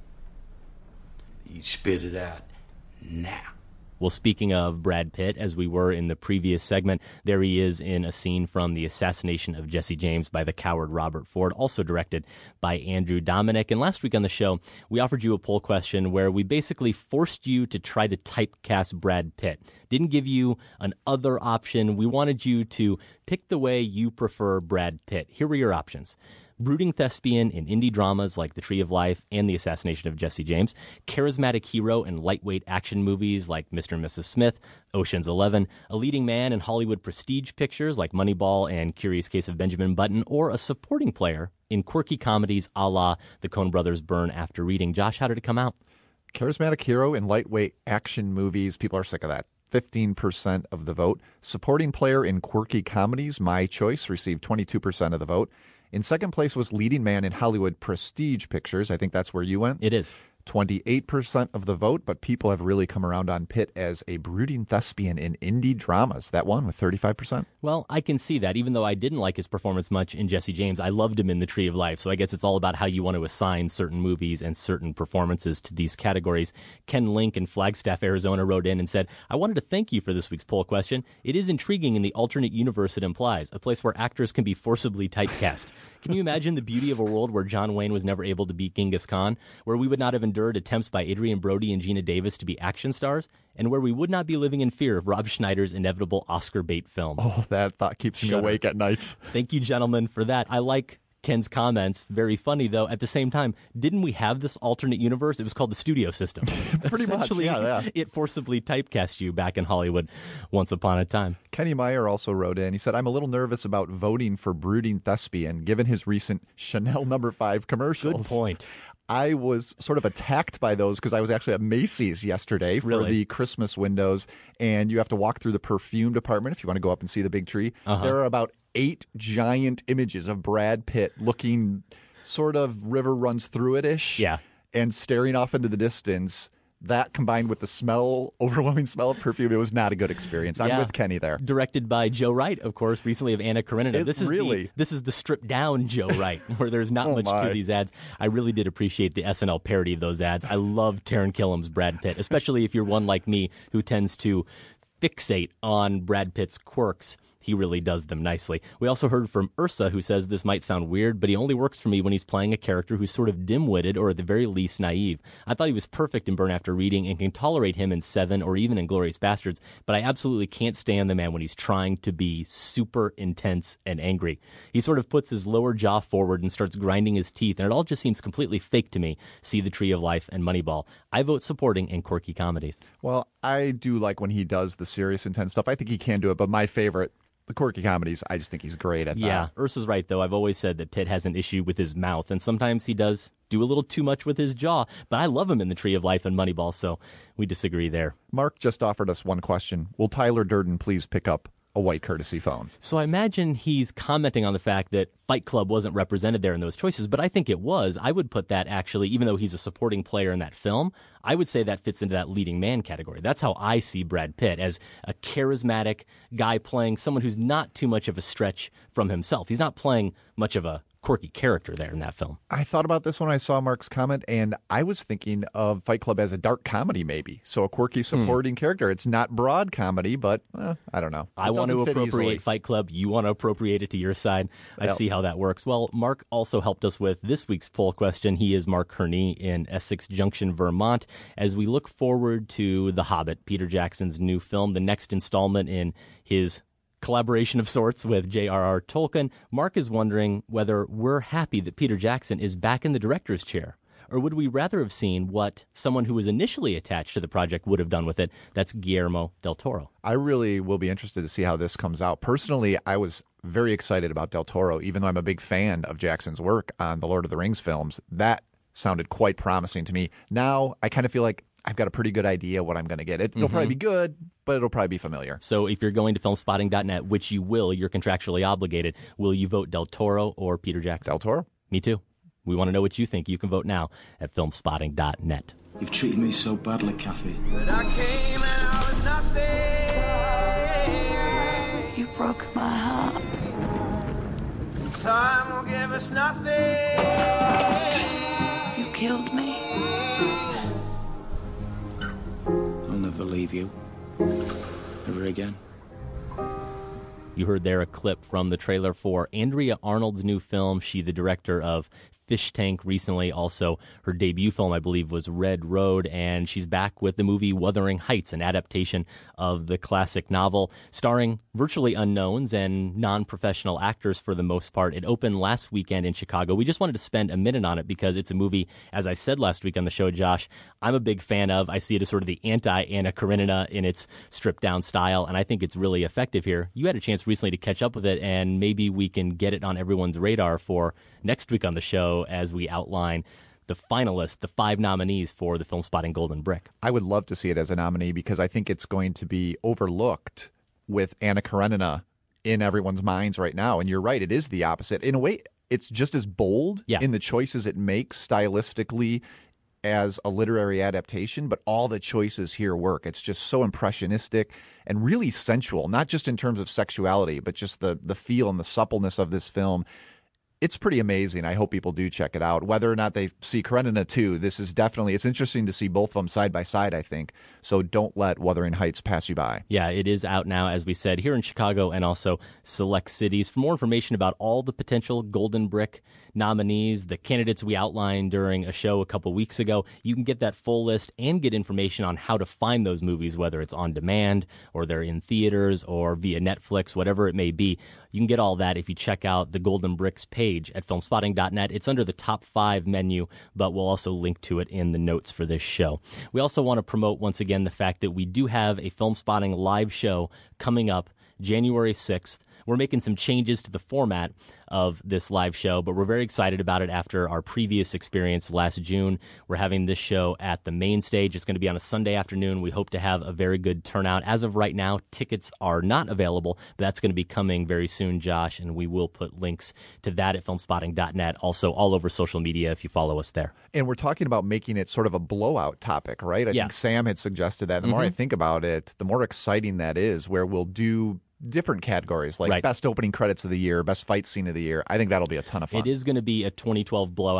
You'd spit it out now. Well, speaking of Brad Pitt, as we were in the previous segment, there he is in a scene from The Assassination of Jesse James by the coward Robert Ford, also directed by Andrew Dominik. And last week on the show, we offered you a poll question where we basically forced you to try to typecast Brad Pitt. Didn't give you an other option. We wanted you to pick the way you prefer Brad Pitt. Here were your options. Brooding thespian in indie dramas like The Tree of Life and The Assassination of Jesse James, charismatic hero in lightweight action movies like Mister and Missus Smith, Ocean's Eleven, a leading man in Hollywood prestige pictures like Moneyball and Curious Case of Benjamin Button, or a supporting player in quirky comedies a la The Coen Brothers' Burn After Reading. Josh, how did it come out? Charismatic hero in lightweight action movies. People are sick of that. fifteen percent of the vote. Supporting player in quirky comedies, my choice, received twenty-two percent of the vote. In second place was leading man in Hollywood prestige pictures. I think that's where you went. It is. twenty-eight percent of the vote, but people have really come around on Pitt as a brooding thespian in indie dramas. That won with thirty-five percent. Well, I can see that. Even though I didn't like his performance much in Jesse James, I loved him in The Tree of Life. So I guess it's all about how you want to assign certain movies and certain performances to these categories. Ken Link in Flagstaff, Arizona wrote in and said, I wanted to thank you for this week's poll question. It is intriguing in the alternate universe it implies, a place where actors can be forcibly typecast. Can you imagine the beauty of a world where John Wayne was never able to beat Genghis Khan, where we would not have endured attempts by Adrian Brody and Gina Davis to be action stars, and where we would not be living in fear of Rob Schneider's inevitable Oscar bait film? Oh, that thought keeps me Shudder. awake at nights. Thank you, gentlemen, for that. I like Ken's comments. Very funny, though. At the same time, didn't we have this alternate universe? It was called the studio system. Pretty much, yeah, yeah. It forcibly typecast you back in Hollywood once upon a time. Kenny Meyer also wrote in. He said, I'm a little nervous about voting for brooding thespian, given his recent Chanel number five commercials. Good point. I was sort of attacked by those because I was actually at Macy's yesterday for Really? the Christmas windows, and you have to walk through the perfume department if you want to go up and see the big tree. Uh-huh. There are about eight giant images of Brad Pitt looking sort of river runs through it-ish. Yeah. And staring off into the distance. That combined with the smell, overwhelming smell of perfume, it was not a good experience. I'm Yeah. with Kenny there. Directed by Joe Wright, of course, recently of Anna Karenina. It's This is really? the, this is the stripped down Joe Wright, where there's not Oh, much my. to these ads. I really did appreciate the S N L parody of those ads. I love Taron Killam's Brad Pitt, especially if you're one like me who tends to fixate on Brad Pitt's quirks. he really does them nicely. We also heard from Ursa, who says this might sound weird, but he only works for me when he's playing a character who's sort of dim-witted or at the very least naive. I thought he was perfect in Burn After Reading and can tolerate him in Seven or even in Inglourious Bastards, but I absolutely can't stand the man when he's trying to be super intense and angry. He sort of puts his lower jaw forward and starts grinding his teeth, and it all just seems completely fake to me. See The Tree of Life and Moneyball. I vote supporting in quirky comedies. Well, I do like when he does the serious, intense stuff. I think he can do it, but my favorite, the quirky comedies, I just think he's great at that. Yeah, Ursa's right, though. I've always said that Pitt has an issue with his mouth, and sometimes he does do a little too much with his jaw, but I love him in The Tree of Life and Moneyball, so we disagree there. Mark just offered us one question. Will Tyler Durden please pick up a white courtesy phone? So I imagine he's commenting on the fact that Fight Club wasn't represented there in those choices, but I think it was. I would put that actually, even though he's a supporting player in that film, I would say that fits into that leading man category. That's how I see Brad Pitt, as a charismatic guy playing someone who's not too much of a stretch from himself. He's not playing much of a quirky character there in that film. I thought about this when I saw Mark's comment, and I was thinking of Fight Club as a dark comedy, maybe. So a quirky supporting hmm. character. It's not broad comedy, but eh, I don't know. It I want to appropriate easily. Fight Club. You want to appropriate it to your side. I Well, see how that works. Well, Mark also helped us with this week's poll question. He is Mark Kearney in Essex Junction, Vermont. As we look forward to The Hobbit, Peter Jackson's new film, the next installment in his collaboration of sorts with J R R Tolkien, Mark is wondering whether we're happy that Peter Jackson is back in the director's chair, or would we rather have seen what someone who was initially attached to the project would have done with it? That's Guillermo del Toro. I really will be interested to see how this comes out. Personally, I was very excited about Del Toro, even though I'm a big fan of Jackson's work on the Lord of the Rings films. That sounded quite promising to me. Now, I kind of feel like I've got a pretty good idea what I'm going to get. It, it'll Mhm. probably be good, but it'll probably be familiar. So if you're going to filmspotting dot net, which you will, you're contractually obligated, will you vote Del Toro or Peter Jackson? Del Toro. Me too. We want to know what you think. You can vote now at filmspotting dot net. You've treated me so badly, Kathy. When I came and I was nothing. You broke my heart. Time will give us nothing. You killed me. I'll never leave you. Ever again. You heard there a clip from the trailer for Andrea Arnold's new film. She, the director of Fish Tank recently. Also, her debut film, I believe, was Red Road, and she's back with the movie Wuthering Heights, an adaptation of the classic novel, starring virtually unknowns and non-professional actors for the most part. It opened last weekend in Chicago. We just wanted to spend a minute on it because it's a movie, as I said last week on the show, Josh, I'm a big fan of. I see it as sort of the anti-Anna Karenina in its stripped-down style, and I think it's really effective here. You had a chance recently to catch up with it, and maybe we can get it on everyone's radar for next week on the show as we outline the finalists, the five nominees for the Filmspotting Golden Brick. I would love to see it as a nominee because I think it's going to be overlooked with Anna Karenina in everyone's minds right now. And you're right, it is the opposite. In a way, it's just as bold yeah. in the choices it makes stylistically as a literary adaptation, but all the choices here work. It's just so impressionistic and really sensual, not just in terms of sexuality, but just the the feel and the suppleness of this film. It's pretty amazing. I hope people do check it out. Whether or not they see Karenina too, this is definitely, it's interesting to see both of them side by side, I think. So don't let Wuthering Heights pass you by. Yeah, it is out now, as we said, here in Chicago and also select cities. For more information about all the potential Golden Brick nominees, the candidates we outlined during a show a couple weeks ago, you can get that full list and get information on how to find those movies, whether it's on demand or they're in theaters or via Netflix, whatever it may be. You can get all that if you check out the Golden Bricks page at filmspotting dot net. It's under the top five menu, but we'll also link to it in the notes for this show. We also want to promote once again the fact that we do have a Filmspotting live show coming up January sixth. We're making some changes to the format of this live show, but we're very excited about it after our previous experience last June. We're having this show at the main stage. It's going to be on a Sunday afternoon. We hope to have a very good turnout. As of right now, tickets are not available, but that's going to be coming very soon, Josh, and we will put links to that at filmspotting dot net, also all over social media if you follow us there. And we're talking about making it sort of a blowout topic, right? I yeah. think Sam had suggested that. The more mm-hmm. I think about it, the more exciting that is, where we'll do different categories, like right. best opening credits of the year, best fight scene of the year. I think that'll be a ton of fun. It is going to be a twenty twelve blowout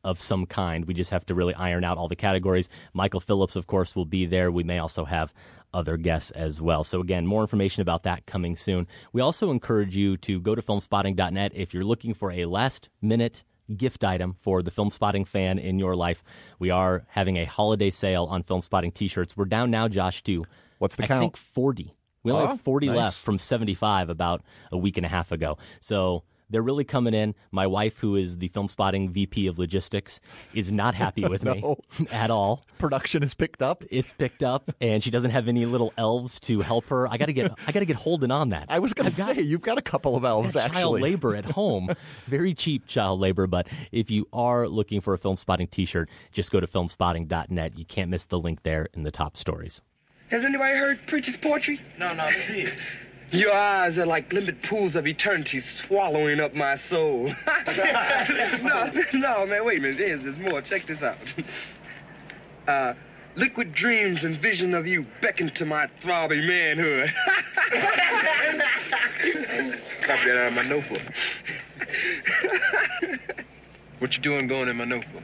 of some kind. We just have to really iron out all the categories. Michael Phillips, of course, will be there. We may also have other guests as well. So again, more information about that coming soon. We also encourage you to go to film spotting dot net if you're looking for a last-minute gift item for the Film Spotting fan in your life. We are having a holiday sale on Film Spotting t-shirts. We're down now, Josh, to What's the I count? think forty. We only Oh, have forty nice. left from seventy-five about a week and a half ago. So they're really coming in. My wife, who is the Film Spotting V P of Logistics, is not happy with me No. at all. Production is picked up. It's picked up, and she doesn't have any little elves to help her. I got to get I got to get Holden on that. I was going to say, you've got a couple of elves, Got actually. child labor at home. Very cheap child labor, but if you are looking for a Film Spotting t-shirt, just go to film spotting dot net. You can't miss the link there in the top stories. Has anybody heard Preacher's poetry? No, no, see it. Your eyes are like limpid pools of eternity swallowing up my soul. no, no, man, wait a minute. There's, there's more. Check this out. Uh, liquid dreams and vision of you beckon to my throbbing manhood. Copy that out of my notebook. What you doing going in my notebook?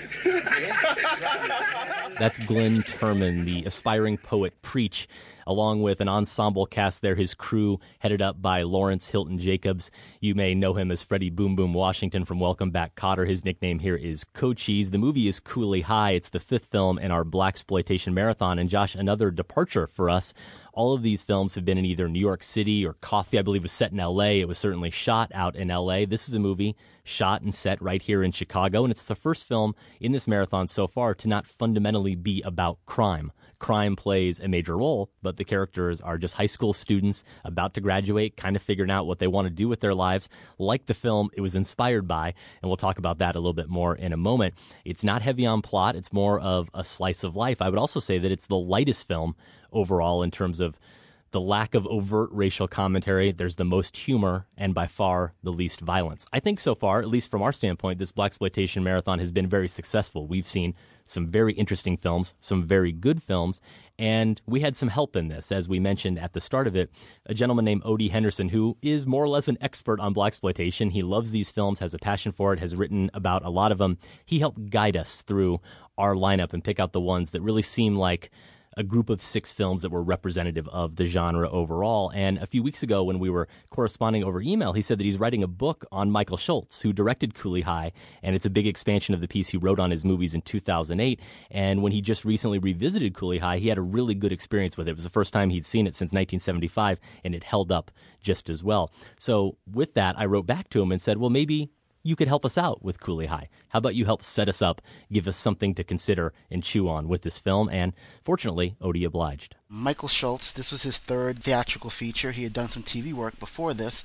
That's Glenn Turman, the aspiring poet Preach, along with an ensemble cast there, his crew headed up by Lawrence Hilton Jacobs. You may know him as Freddie Boom Boom Washington from Welcome Back, Kotter. His nickname here is Cochise. The movie is Cooley High. It's the fifth film in our Blaxploitation marathon. And Josh, another departure for us. All of these films have been in either New York City or Coffee. I believe was set in L A. It was certainly shot out in L A. This is a movie shot and set right here in Chicago, and it's the first film in this marathon so far to not fundamentally be about crime. Crime plays a major role, but the characters are just high school students about to graduate, kind of figuring out what they want to do with their lives, like the film it was inspired by, and we'll talk about that a little bit more in a moment. It's not heavy on plot. It's more of a slice of life. I would also say that it's the lightest film overall in terms of the lack of overt racial commentary. There's the most humor and by far the least violence. I think so far, at least from our standpoint, this Blaxploitation marathon has been very successful. We've seen some very interesting films, some very good films, and we had some help in this. As we mentioned at the start of it, a gentleman named Odie Henderson, who is more or less an expert on Blaxploitation. He loves these films, has a passion for it, has written about a lot of them. He helped guide us through our lineup and pick out the ones that really seem like a group of six films that were representative of the genre overall. And a few weeks ago when we were corresponding over email, he said that he's writing a book on Michael Schultz, who directed Cooley High, and it's a big expansion of the piece he wrote on his movies in two thousand eight. And when he just recently revisited Cooley High, he had a really good experience with it. It was the first time he'd seen it since nineteen seventy-five, and it held up just as well. So with that, I wrote back to him and said, well, maybe you could help us out with Cooley High. How about you help set us up, give us something to consider and chew on with this film? And fortunately, Odie obliged. Michael Schultz, this was his third theatrical feature. He had done some T V work before this.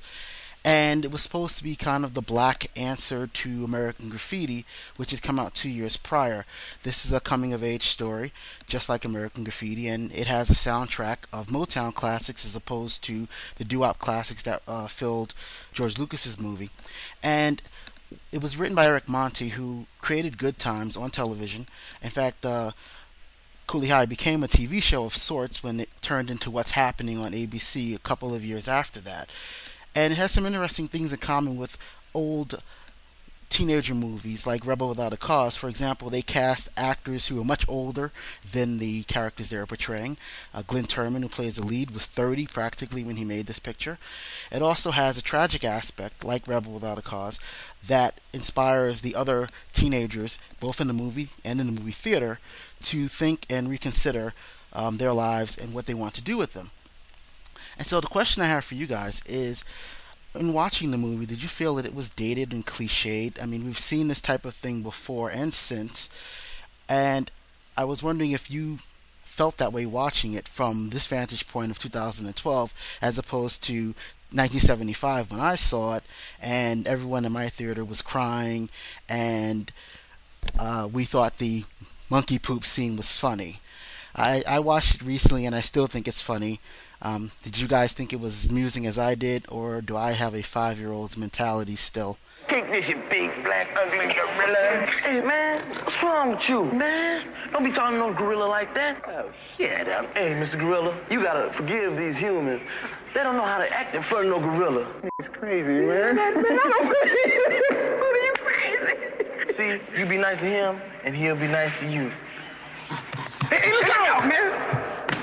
And it was supposed to be kind of the black answer to American Graffiti, which had come out two years prior. This is a coming-of-age story, just like American Graffiti, and it has a soundtrack of Motown classics as opposed to the doo-wop classics that uh, filled George Lucas's movie. And it was written by Eric Monte, who created Good Times on television. In fact, uh, Cooley High became a T V show of sorts when it turned into What's Happening on A B C a couple of years after that. And it has some interesting things in common with old teenager movies like Rebel Without a Cause. For example, they cast actors who are much older than the characters they were portraying. Uh, Glenn Turman, who plays the lead, was thirty practically when he made this picture. It also has a tragic aspect, like Rebel Without a Cause, that inspires the other teenagers, both in the movie and in the movie theater, to think and reconsider um, their lives and what they want to do with them. And so the question I have for you guys is, in watching the movie, did you feel that it was dated and cliched? I mean, we've seen this type of thing before and since, and I was wondering if you felt that way watching it from this vantage point of two thousand twelve as opposed to nineteen seventy-five when I saw it, and everyone in my theater was crying, and uh, we thought the monkey poop scene was funny. I, I watched it recently, and I still think it's funny. Um, did you guys think it was as amusing as I did, or do I have a five-year-old's mentality still? Take this, you big, black, ugly gorilla. Hey, man, what's wrong with you, man? Don't be talking to no gorilla like that. Oh, shut up. Hey, Mister Gorilla, you gotta forgive these humans. They don't know how to act in front of no gorilla. It's crazy, man. Man, I don't believe this. Are you crazy? See, you be nice to him, and he'll be nice to you. Hey, hey look out, man!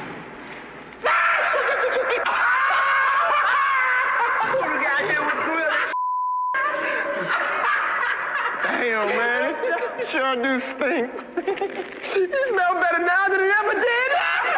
Damn, man. Sure do stink. You smell better now than you ever did.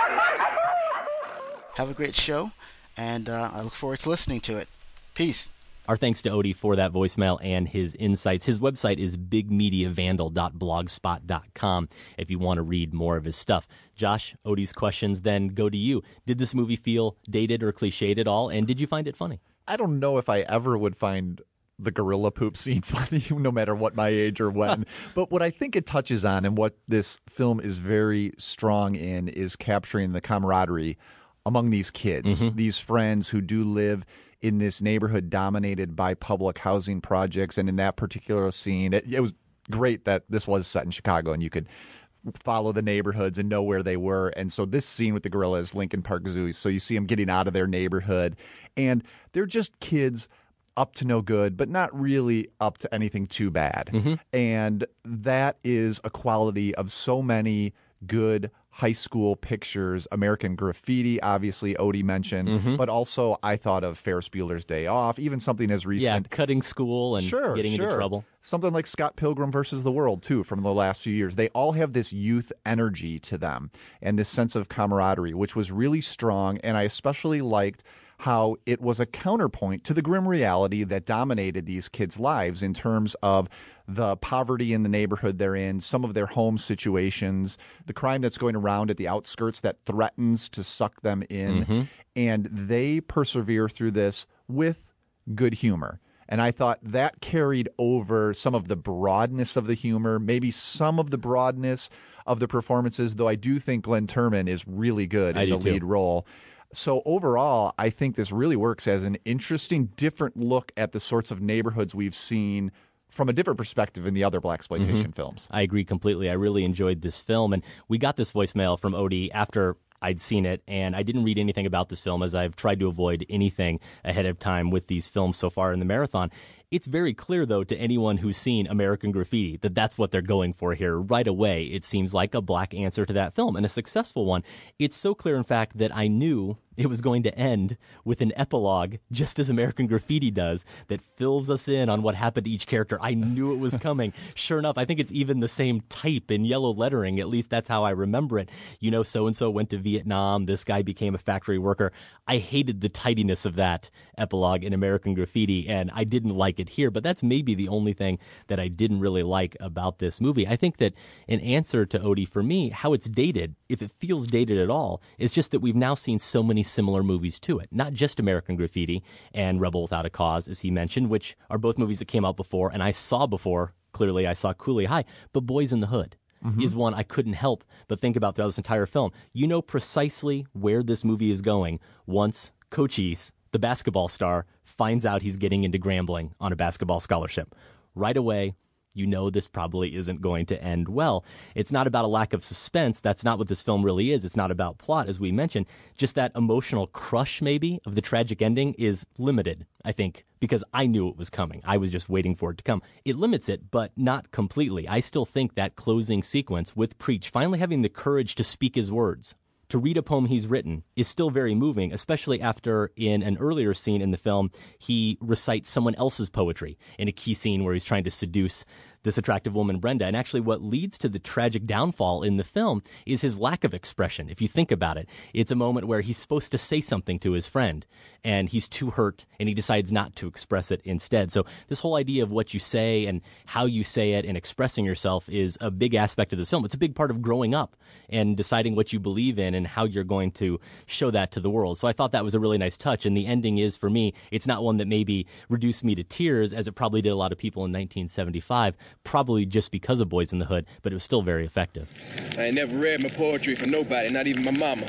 Have a great show, and uh, I look forward to listening to it. Peace. Our thanks to Odie for that voicemail and his insights. His website is big media vandal dot blogspot dot com if you want to read more of his stuff. Josh, Odie's questions then go to you. Did this movie feel dated or cliched at all, and did you find it funny? I don't know if I ever would find the gorilla poop scene funny, no matter what my age or when. But what I think it touches on, and what this film is very strong in, is capturing the camaraderie among these kids, mm-hmm. these friends who do live in this neighborhood dominated by public housing projects. And in that particular scene, it, it was great that this was set in Chicago and you could follow the neighborhoods and know where they were. And so this scene with the gorilla is Lincoln Park Zoo. So you see them getting out of their neighborhood, and they're just kids up to no good, but not really up to anything too bad. Mm-hmm. And that is a quality of so many good high school pictures. American Graffiti, obviously, Odie mentioned, mm-hmm. but also I thought of Ferris Bueller's Day Off, even something as recent. Yeah, Cutting School and sure, getting sure. into trouble. Something like Scott Pilgrim versus the World, too, from the last few years. They all have this youth energy to them and this sense of camaraderie, which was really strong, and I especially liked how it was a counterpoint to the grim reality that dominated these kids' lives in terms of the poverty in the neighborhood they're in, some of their home situations, the crime that's going around at the outskirts that threatens to suck them in. Mm-hmm. And they persevere through this with good humor. And I thought that carried over some of the broadness of the humor, maybe some of the broadness of the performances, though I do think Glenn Turman is really good in the lead role. So overall, I think this really works as an interesting, different look at the sorts of neighborhoods we've seen from a different perspective in the other blaxploitation mm-hmm. films. I agree completely. I really enjoyed this film, and we got this voicemail from Odie after I'd seen it, and I didn't read anything about this film, as I've tried to avoid anything ahead of time with these films so far in the marathon. It's very clear, though, to anyone who's seen American Graffiti that that's what they're going for here. Right away, it seems like a black answer to that film, and a successful one. It's so clear, in fact, that I knew it was going to end with an epilogue, just as American Graffiti does, that fills us in on what happened to each character. I knew it was coming. Sure enough, I think it's even the same type in yellow lettering. At least that's how I remember it. You know, so-and-so went to Vietnam. This guy became a factory worker. I hated the tidiness of that epilogue in American Graffiti, and I didn't like it here. But that's maybe the only thing that I didn't really like about this movie. I think that an answer to Odie, for me, how it's dated, if it feels dated at all, is just that we've now seen so many similar movies to it. Not just American Graffiti and Rebel Without a Cause, as he mentioned, which are both movies that came out before and I saw before. Clearly, I saw Cooley High. But Boys in the Hood mm-hmm. is one I couldn't help but think about throughout this entire film. You know precisely where this movie is going once Cochise, the basketball star, finds out he's getting into Grambling on a basketball scholarship. Right away, you know this probably isn't going to end well. It's not about a lack of suspense. That's not what this film really is. It's not about plot, as we mentioned. Just that emotional crush, maybe, of the tragic ending is limited, I think, because I knew it was coming. I was just waiting for it to come. It limits it, but not completely. I still think that closing sequence with Preach finally having the courage to speak his words, to read a poem he's written, is still very moving, especially after, in an earlier scene in the film, he recites someone else's poetry in a key scene where he's trying to seduce this attractive woman, Brenda. And actually what leads to the tragic downfall in the film is his lack of expression. If you think about it, it's a moment where he's supposed to say something to his friend, and he's too hurt, and he decides not to express it instead. So this whole idea of what you say and how you say it and expressing yourself is a big aspect of this film. It's a big part of growing up and deciding what you believe in and how you're going to show that to the world. So I thought that was a really nice touch. And the ending is, for me, it's not one that maybe reduced me to tears, as it probably did a lot of people in nineteen seventy-five, probably just because of Boys in the Hood, but it was still very effective. I ain't never read my poetry for nobody, not even my mama.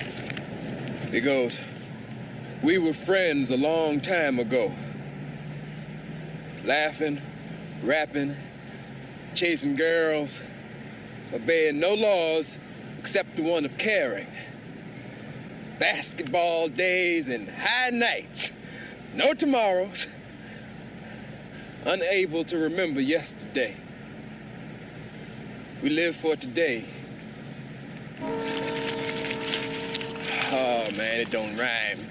It goes, we were friends a long time ago. Laughing, rapping, chasing girls, obeying no laws except the one of caring. Basketball days and high nights, no tomorrows. Unable to remember yesterday. We live for today. Oh, man, it don't rhyme.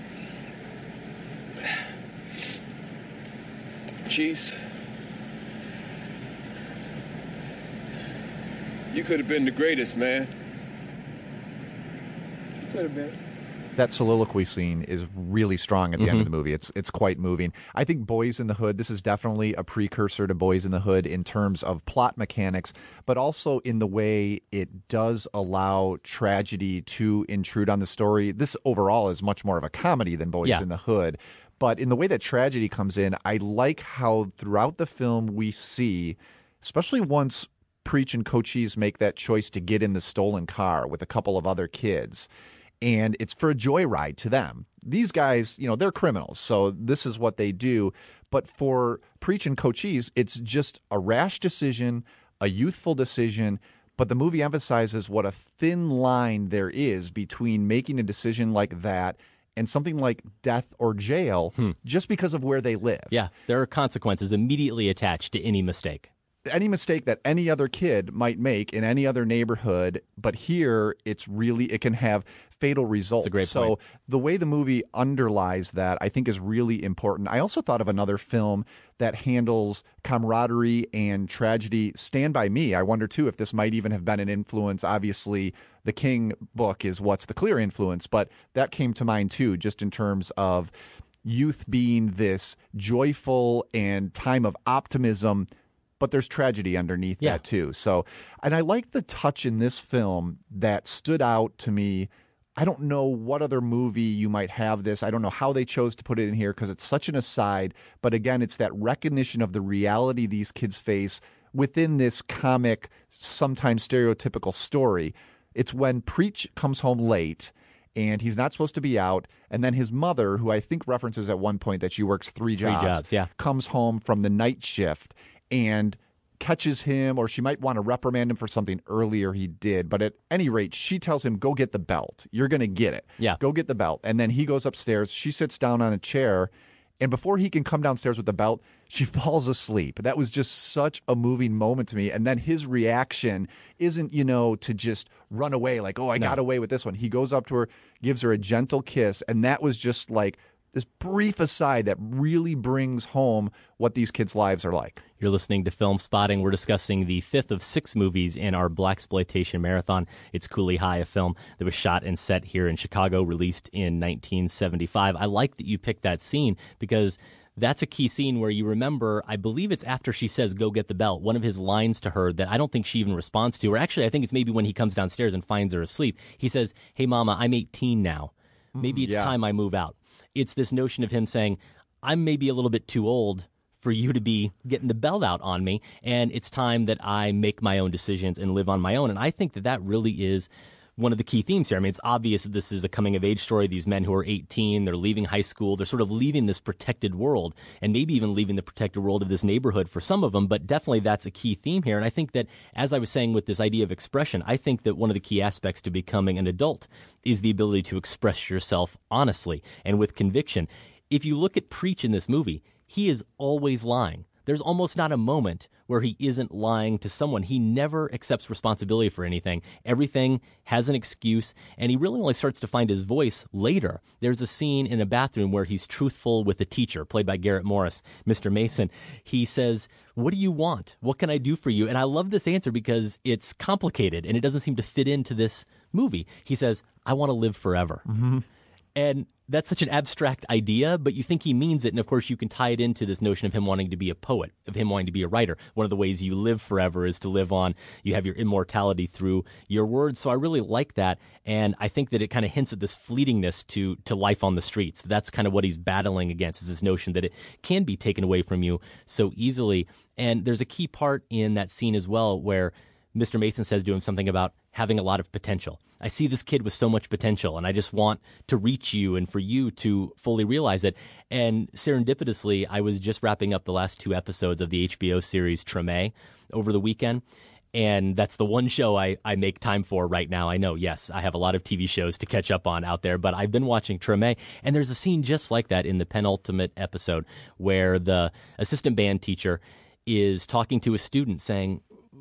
Jeez. You could have been the greatest, man. You could have been. That soliloquy scene is really strong at the Mm-hmm. end of the movie. It's it's quite moving. I think Boys in the Hood, this is definitely a precursor to Boys in the Hood in terms of plot mechanics, but also in the way it does allow tragedy to intrude on the story. This overall is much more of a comedy than Boys Yeah. in the Hood. But in the way that tragedy comes in, I like how throughout the film we see, especially once Preach and Cochise make that choice to get in the stolen car with a couple of other kids, and it's for a joyride to them. These guys, you know, they're criminals, so this is what they do. But for Preach and Cochise, it's just a rash decision, a youthful decision, but the movie emphasizes what a thin line there is between making a decision like that and something like death or jail just because of where they live. Yeah, there are consequences immediately attached to any mistake. Any mistake that any other kid might make in any other neighborhood, but here it's really, it can have fatal results. That's a great so point. the way the movie underlies that, I think, is really important. I also thought of another film that handles camaraderie and tragedy, Stand By Me. I wonder, too, if this might even have been an influence. Obviously, the King book is what's the clear influence, but that came to mind, too, just in terms of youth being this joyful and time of optimism, but there's tragedy underneath Yeah. that too. So, and I like the touch in this film that stood out to me. I don't know what other movie you might have this. I don't know how they chose to put it in here because it's such an aside. But again, it's that recognition of the reality these kids face within this comic, sometimes stereotypical story. It's when Preach comes home late and he's not supposed to be out. And then his mother, who I think references at one point that she works three Three jobs, jobs, yeah. comes home from the night shift and catches him, or she might want to reprimand him for something earlier he did. But at any rate, she tells him, go get the belt. You're going to get it. Yeah. Go get the belt. And then he goes upstairs. She sits down on a chair. And before he can come downstairs with the belt, she falls asleep. That was just such a moving moment to me. And then his reaction isn't, you know, to just run away like, oh, I No. got away with this one. He goes up to her, gives her a gentle kiss. And that was just like this brief aside that really brings home what these kids' lives are like. You're listening to Film Spotting. We're discussing the fifth of six movies in our Blaxploitation marathon. It's Cooley High, a film that was shot and set here in Chicago, released in nineteen seventy-five. I like that you picked that scene because that's a key scene where you remember, I believe it's after she says, go get the belt, one of his lines to her that I don't think she even responds to, or actually I think it's maybe when he comes downstairs and finds her asleep. He says, hey, Mama, I'm eighteen now. Maybe it's yeah. time I move out. It's this notion of him saying, I'm maybe a little bit too old for you to be getting the belt out on me, and it's time that I make my own decisions and live on my own. And I think that that really is one of the key themes here. I mean, it's obvious that this is a coming-of-age story. These men who are eighteen, they're leaving high school. They're sort of leaving this protected world, and maybe even leaving the protected world of this neighborhood for some of them, but definitely that's a key theme here. And I think that, as I was saying with this idea of expression, I think that one of the key aspects to becoming an adult is the ability to express yourself honestly and with conviction. If you look at Preach in this movie, he is always lying. There's almost not a moment where he isn't lying to someone. He never accepts responsibility for anything. Everything has an excuse, and he really only starts to find his voice later. There's a scene in a bathroom where he's truthful with the teacher, played by Garrett Morris, Mister Mason. He says, what do you want? What can I do for you? And I love this answer because it's complicated, and it doesn't seem to fit into this movie. He says, I want to live forever. Mm-hmm. And that's such an abstract idea, but you think he means it. And of course, you can tie it into this notion of him wanting to be a poet, of him wanting to be a writer. One of the ways you live forever is to live on, you have your immortality through your words. So I really like that. And I think that it kind of hints at this fleetingness to, to life on the streets. That's kind of what he's battling against, is this notion that it can be taken away from you so easily. And there's a key part in that scene as well where Mister Mason says to him something about having a lot of potential. I see this kid with so much potential, and I just want to reach you and for you to fully realize it. And serendipitously, I was just wrapping up the last two episodes of the H B O series Treme over the weekend, and that's the one show I, I make time for right now. I know, yes, I have a lot of T V shows to catch up on out there, but I've been watching Treme, and there's a scene just like that in the penultimate episode where the assistant band teacher is talking to a student saying,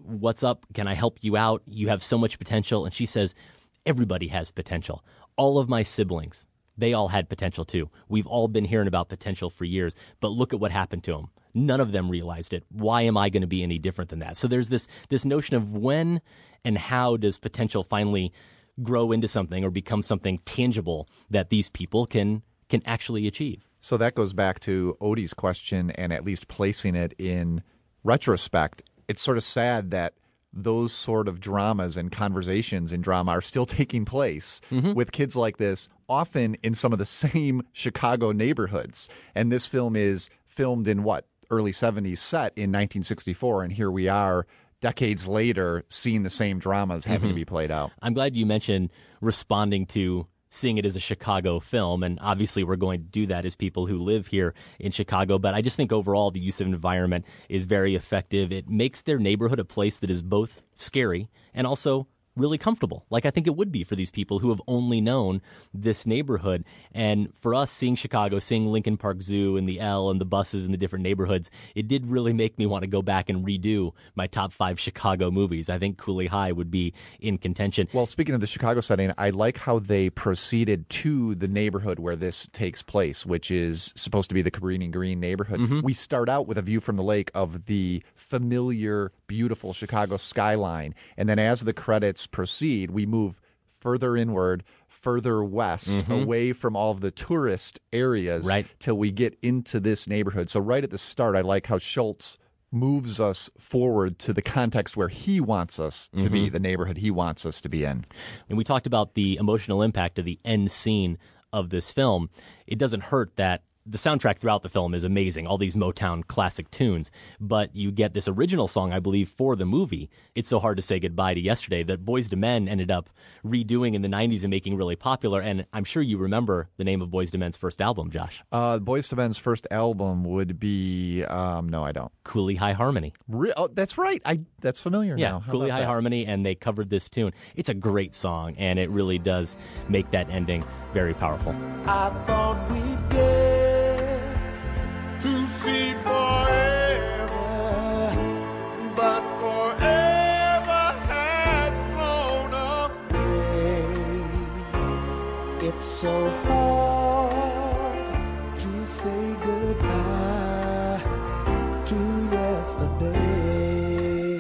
what's up? Can I help you out? You have so much potential. And she says, everybody has potential. All of my siblings, they all had potential too. We've all been hearing about potential for years, but look at what happened to them. None of them realized it. Why am I going to be any different than that? So there's this this notion of when and how does potential finally grow into something or become something tangible that these people can can actually achieve. So that goes back to Odie's question and at least placing it in retrospect. It's sort of sad that those sort of dramas and conversations in drama are still taking place mm-hmm. with kids like this, often in some of the same Chicago neighborhoods. And this film is filmed in what? Early seventies, set in nineteen sixty-four, and here we are decades later seeing the same dramas having mm-hmm. to be played out. I'm glad you mentioned responding to seeing it as a Chicago film, and obviously we're going to do that as people who live here in Chicago, but I just think overall the use of environment is very effective. It makes their neighborhood a place that is both scary and also really comfortable, like I think it would be for these people who have only known this neighborhood. And for us, seeing Chicago, seeing Lincoln Park Zoo and the L and the buses in the different neighborhoods, it did really make me want to go back and redo my top five Chicago movies. I think Cooley High would be in contention. Well, speaking of the Chicago setting, I like how they proceeded to the neighborhood where this takes place, which is supposed to be the Cabrini Green neighborhood. Mm-hmm. We start out with a view from the lake of the familiar, beautiful Chicago skyline, and then as the credits proceed, we move further inward, further west, mm-hmm. away from all of the tourist areas right. till we get into this neighborhood. So right at the start, I like how Schultz moves us forward to the context where he wants us to mm-hmm. be, the neighborhood he wants us to be in. And we talked about the emotional impact of the end scene of this film. It doesn't hurt that the soundtrack throughout the film is amazing, all these Motown classic tunes, but you get this original song, I believe, for the movie, It's So Hard to Say Goodbye to Yesterday, that Boyz two Men ended up redoing in the nineties and making really popular, and I'm sure you remember the name of Boyz two Men's first album, Josh. Uh, Boyz two Men's first album would be, um, no, I don't. Cooley High Harmony. Re- oh, that's right. I That's familiar yeah, now. How Cooley High that? Harmony, and they covered this tune. It's a great song, and it really does make that ending very powerful. I thought we'd get to see forever, but forever has flown away. It's so hard to say goodbye to yesterday.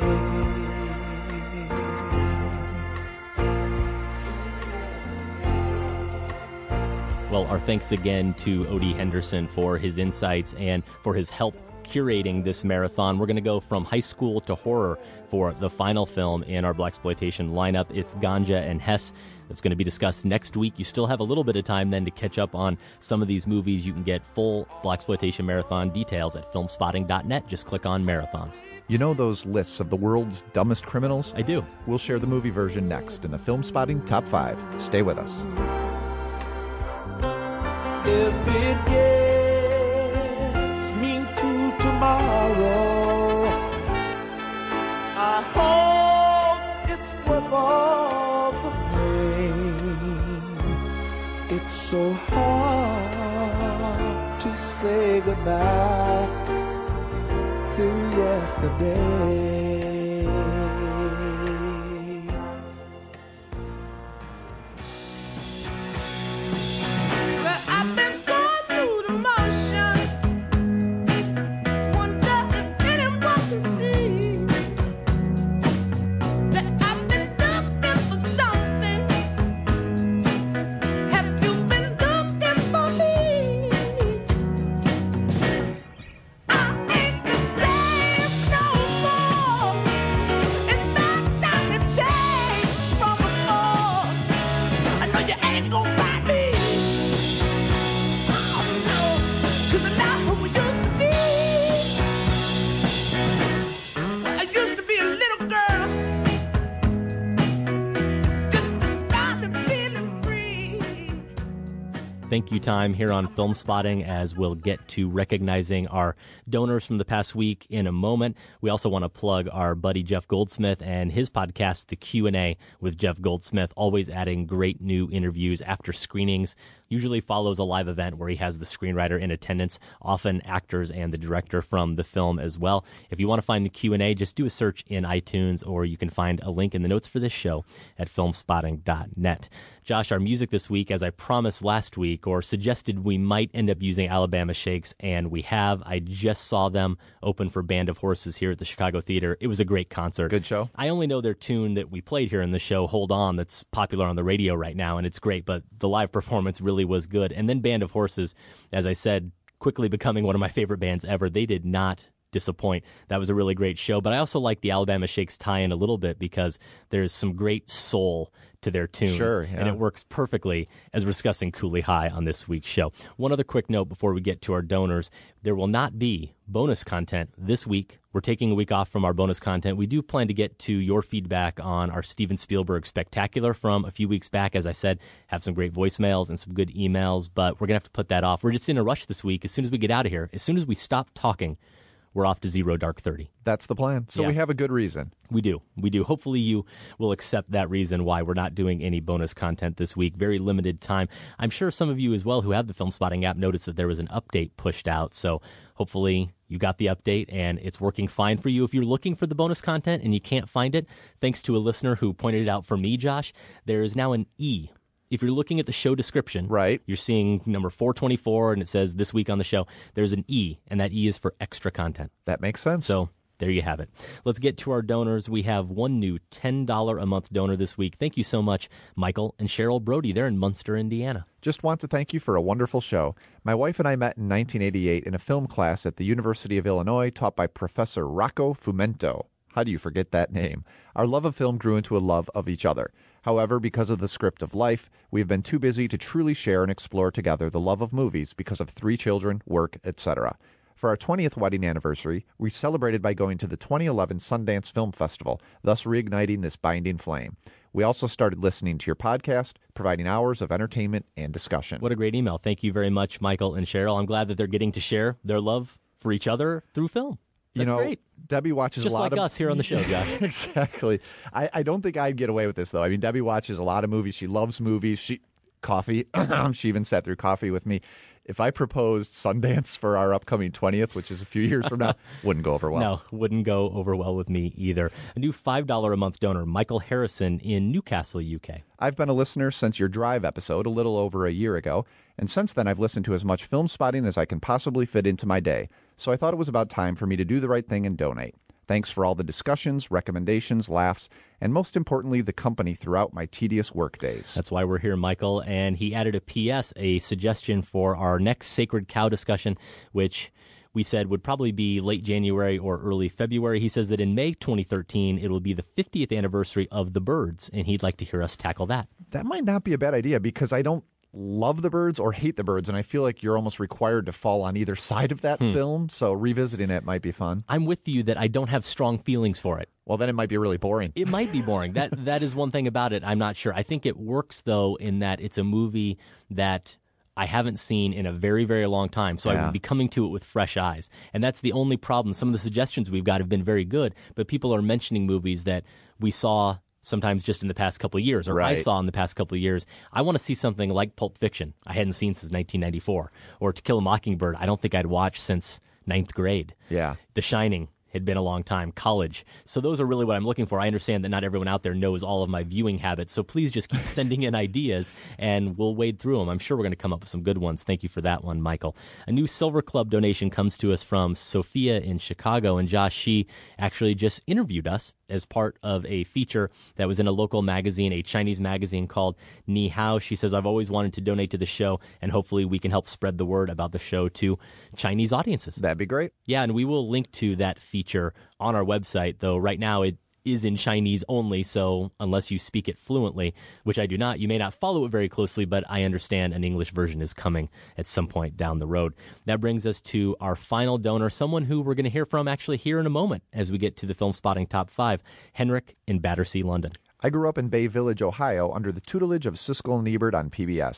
Well, our thanks again to Odie Henderson for his insights and for his help curating this marathon. We're going to go from high school to horror for the final film in our Blaxploitation lineup. It's Ganja and Hess. That's going to be discussed next week. You still have a little bit of time then to catch up on some of these movies. You can get full Blaxploitation Marathon details at filmspotting dot net. Just click on marathons. You know those lists of the world's dumbest criminals? I do. We'll share the movie version next in the Film Spotting Top five. Stay with us. If it gets me to tomorrow, I hope it's worth all the pain. It's so hard to say goodbye to yesterday. thank you time here on Film Spotting, as we'll get to recognizing our donors from the past week in a moment. We also want to plug our buddy Jeff Goldsmith and his podcast, The Q and A with Jeff Goldsmith, always adding great new interviews after screenings. Usually follows a live event where he has the screenwriter in attendance, often actors and the director from the film as well. If you want to find the Q and A, just do a search in iTunes, or you can find a link in the notes for this show at filmspotting dot net. Josh, our music this week, as I promised last week, or suggested we might end up using Alabama Shakes, and we have. I just saw them open for Band of Horses here at the Chicago Theater. It was a great concert. Good show. I only know their tune that we played here in the show, Hold On, that's popular on the radio right now, and it's great, but the live performance really was good. And then Band of Horses, as I said, quickly becoming one of my favorite bands ever. They did not disappoint. That was a really great show, but I also like the Alabama Shakes tie-in a little bit because there's some great soul to their tunes, sure, yeah. and it works perfectly as we're discussing Cooley High on this week's show. One other quick note before we get to our donors: there will not be bonus content this week. We're taking a week off from our bonus content. We do plan to get to your feedback on our Steven Spielberg Spectacular from a few weeks back. As I said, have some great voicemails and some good emails, but we're going to have to put that off. We're just in a rush this week. As soon as we get out of here, as soon as we stop talking, we're off to Zero Dark Thirty. That's the plan. So yeah. we have a good reason. We do. We do. Hopefully you will accept that reason why we're not doing any bonus content this week. Very limited time. I'm sure some of you as well who have the Film Spotting app noticed that there was an update pushed out. So hopefully you got the update and it's working fine for you. If you're looking for the bonus content and you can't find it, thanks to a listener who pointed it out for me, Josh, there is now an E. If you're looking at the show description, right, you're seeing number four twenty-four, and it says this week on the show, there's an E, and that E is for extra content. That makes sense. So there you have it. Let's get to our donors. We have one new ten dollars a month donor this week. Thank you so much, Michael and Cheryl Brody. They're in Munster, Indiana. Just want to thank you for a wonderful show. My wife and I met in nineteen eighty-eight in a film class at the University of Illinois, taught by Professor Rocco Fumento. How do you forget that name? Our love of film grew into a love of each other. However, because of the script of life, we have been too busy to truly share and explore together the love of movies because of three children, work, et cetera. For our twentieth wedding anniversary, we celebrated by going to the twenty eleven Sundance Film Festival, thus reigniting this binding flame. We also started listening to your podcast, providing hours of entertainment and discussion. What a great email. Thank you very much, Michael and Cheryl. I'm glad that they're getting to share their love for each other through film. That's you know, great. Debbie watches Just a lot like of... us here on the show, Josh. Exactly. I, I don't think I'd get away with this, though. I mean, Debbie watches a lot of movies. She loves movies. She Coffee. She even sat through Coffee with me. If I proposed Sundance for our upcoming twentieth, which is a few years from now, wouldn't go over well. No, wouldn't go over well with me either. A new five dollars a month donor, Michael Harrison in Newcastle, U K. I've been a listener since your Drive episode a little over a year ago, and since then I've listened to as much Film Spotting as I can possibly fit into my day, so I thought it was about time for me to do the right thing and donate. Thanks for all the discussions, recommendations, laughs, and most importantly, the company throughout my tedious work days. That's why we're here, Michael. And he added a P S, a suggestion for our next Sacred Cow discussion, which we said would probably be late January or early February. He says that in May twenty thirteen, it will be the fiftieth anniversary of The Birds, and he'd like to hear us tackle that. That might not be a bad idea because I don't love The Birds or hate The Birds, and I feel like you're almost required to fall on either side of that hmm. film, so revisiting it might be fun. I'm with you that I don't have strong feelings for it. Well, then it might be really boring. It might be boring. That That is one thing about it. I'm not sure. I think it works, though, in that it's a movie that I haven't seen in a very, very long time, so yeah. I would be coming to it with fresh eyes. And that's the only problem. Some of the suggestions we've got have been very good, but people are mentioning movies that we saw sometimes just in the past couple of years, or right. I saw in the past couple of years. I want to see something like Pulp Fiction. I hadn't seen since nineteen ninety-four. Or To Kill a Mockingbird. I don't think I'd watched since ninth grade. Yeah. The Shining had been a long time. College. So those are really what I'm looking for. I understand that not everyone out there knows all of my viewing habits, so please just keep sending in ideas, and we'll wade through them. I'm sure we're going to come up with some good ones. Thank you for that one, Michael. A new Silver Club donation comes to us from Sophia in Chicago, and Josh, she actually just interviewed us as part of a feature that was in a local magazine, a Chinese magazine called Ni Hao. She says, I've always wanted to donate to the show, and hopefully we can help spread the word about the show to Chinese audiences. That'd be great. Yeah, and we will link to that feature on our website, though right now it is in Chinese only, so unless you speak it fluently, which I do not, you may not follow it very closely, but I understand an English version is coming at some point down the road. That brings us to our final donor, someone who we're going to hear from actually here in a moment as we get to the Film Spotting Top five, Henrik in Battersea, London. I grew up in Bay Village, Ohio, under the tutelage of Siskel and Ebert on P B S.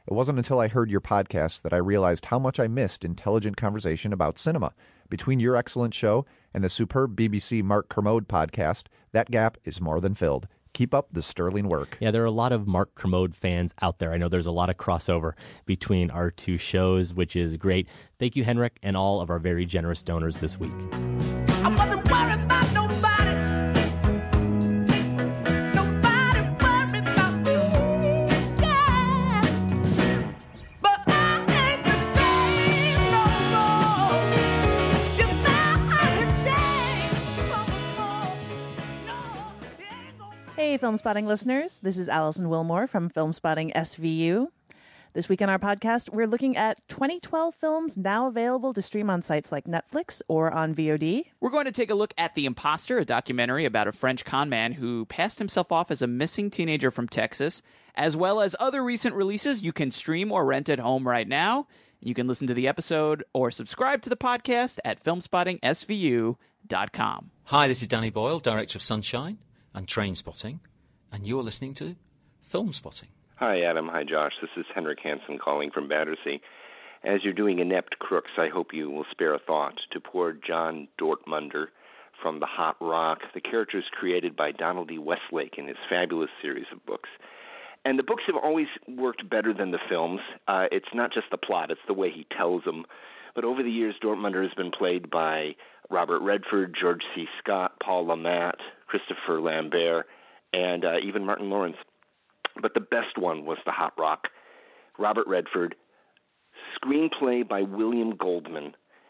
It wasn't until I heard your podcast that I realized how much I missed intelligent conversation about cinema. Between your excellent show and the superb B B C Mark Kermode podcast, that gap is more than filled. Keep up the sterling work. Yeah, there are a lot of Mark Kermode fans out there. I know there's a lot of crossover between our two shows, which is great. Thank you, Henrik, and all of our very generous donors this week. I wasn't worried about nobody. Nobody worried about me. Yeah. But I ain't the same no more. You found I had changed. Hey, Film Spotting listeners. This is Allison Wilmore from Film Spotting S V U. This week on our podcast, we're looking at twenty twelve films now available to stream on sites like Netflix or on V O D. We're going to take a look at The Imposter, a documentary about a French con man who passed himself off as a missing teenager from Texas, as well as other recent releases you can stream or rent at home right now. You can listen to the episode or subscribe to the podcast at film spotting S V U dot com. Hi, this is Danny Boyle, director of Sunshine and Train Spotting, and you're listening to Film Spotting. Hi, Adam. Hi, Josh. This is Henrik Hansen calling from Battersea. As you're doing Inept Crooks, I hope you will spare a thought to poor John Dortmunder from The Hot Rock. The character is created by Donald E. Westlake in his fabulous series of books. And the books have always worked better than the films. Uh, it's not just the plot, it's the way he tells them. But over the years, Dortmunder has been played by Robert Redford, George C. Scott, Paul Le Mat, Christopher Lambert, and uh, even Martin Lawrence. But the best one was The Hot Rock. Robert Redford, screenplay by William Goldman.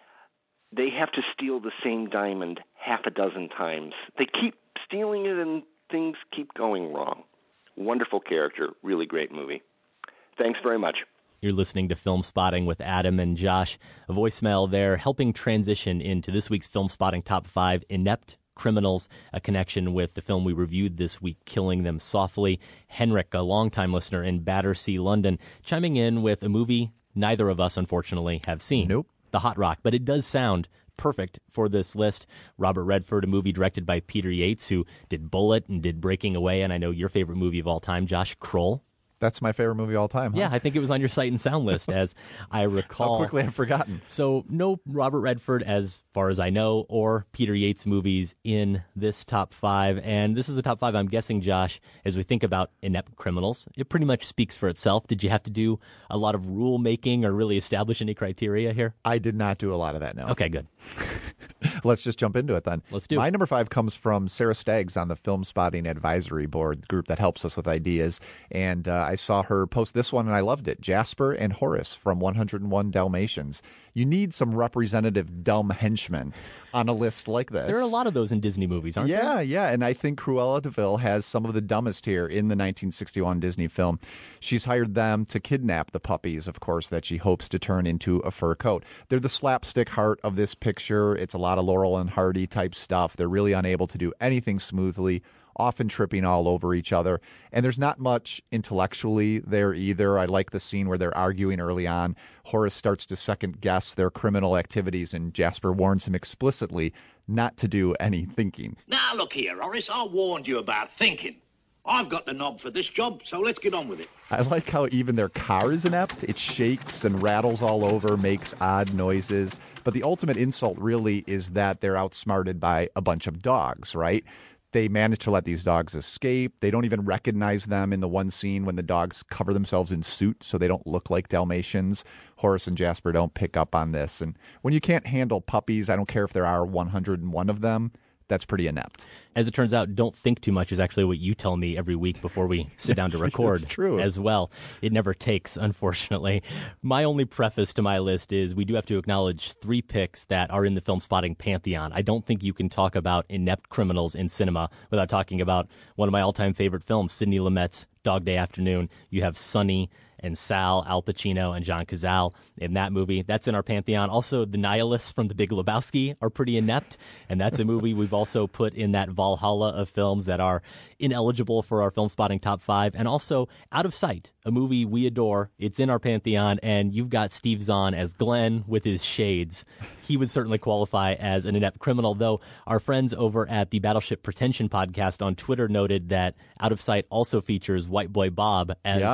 They have to steal the same diamond half a dozen times. They keep stealing it and things keep going wrong. Wonderful character, really great movie. Thanks very much. You're listening to Film Spotting with Adam and Josh. A voicemail there helping transition into this week's Film Spotting Top five, Inept Criminals, a connection with the film we reviewed this week, Killing Them Softly. Henrik, a longtime listener in Battersea, London, chiming in with a movie neither of us, unfortunately, have seen. Nope. The Hot Rock, but it does sound perfect for this list. Robert Redford, a movie directed by Peter Yates, who did Bullet and did Breaking Away, and I know your favorite movie of all time, Josh, Kroll. That's my favorite movie of all time, huh? Yeah, I think it was on your Sight and Sound list, as I recall. How quickly I've forgotten. So no Robert Redford, as far as I know, or Peter Yates movies in this top five. And this is a top five, I'm guessing, Josh, as we think about Inept Criminals. It pretty much speaks for itself. Did you have to do a lot of rule making or really establish any criteria here? I did not do a lot of that, no. Okay, good. Let's just jump into it then. Let's do My it. number five comes from Sarah Staggs on the Film Spotting Advisory Board, the group that helps us with ideas. And uh, I saw her post this one and I loved it. Jasper and Horace from one oh one Dalmatians. You need some representative dumb henchmen on a list like this. There are a lot of those in Disney movies, aren't yeah, there? Yeah, yeah. And I think Cruella de Vil has some of the dumbest here in the nineteen sixty-one Disney film. She's hired them to kidnap the puppies, of course, that she hopes to turn into a fur coat. They're the slapstick heart of this picture. It's a lot of Laurel and Hardy type stuff. They're really unable to do anything smoothly, often tripping all over each other. And there's not much intellectually there either. I like the scene where they're arguing early on. Horace starts to second guess their criminal activities, and Jasper warns him explicitly not to do any thinking. Now, look here, Horace, I warned you about thinking. I've got the knob for this job, so let's get on with it. I like how even their car is inept. It shakes and rattles all over, makes odd noises. But the ultimate insult really is that they're outsmarted by a bunch of dogs, right? They manage to let these dogs escape. They don't even recognize them in the one scene when the dogs cover themselves in soot so they don't look like Dalmatians. Horace and Jasper don't pick up on this. And when you can't handle puppies, I don't care if there are one hundred one of them, that's pretty inept. As it turns out, don't think too much is actually what you tell me every week before we sit down to record. That's true. As well. It never takes, unfortunately. My only preface to my list is we do have to acknowledge three picks that are in the Film Spotting pantheon. I don't think you can talk about inept criminals in cinema without talking about one of my all-time favorite films, Sidney Lumet's Dog Day Afternoon. You have Sonny and Sal, Al Pacino, and John Cazale in that movie. That's in our pantheon. Also, The Nihilists from The Big Lebowski are pretty inept, and that's a movie we've also put in that Valhalla of films that are ineligible for our Film Spotting Top five. And also, Out of Sight, a movie we adore. It's in our pantheon, and you've got Steve Zahn as Glenn with his shades. He would certainly qualify as an inept criminal, though our friends over at the Battleship Pretension podcast on Twitter noted that Out of Sight also features White Boy Bob as Yeah.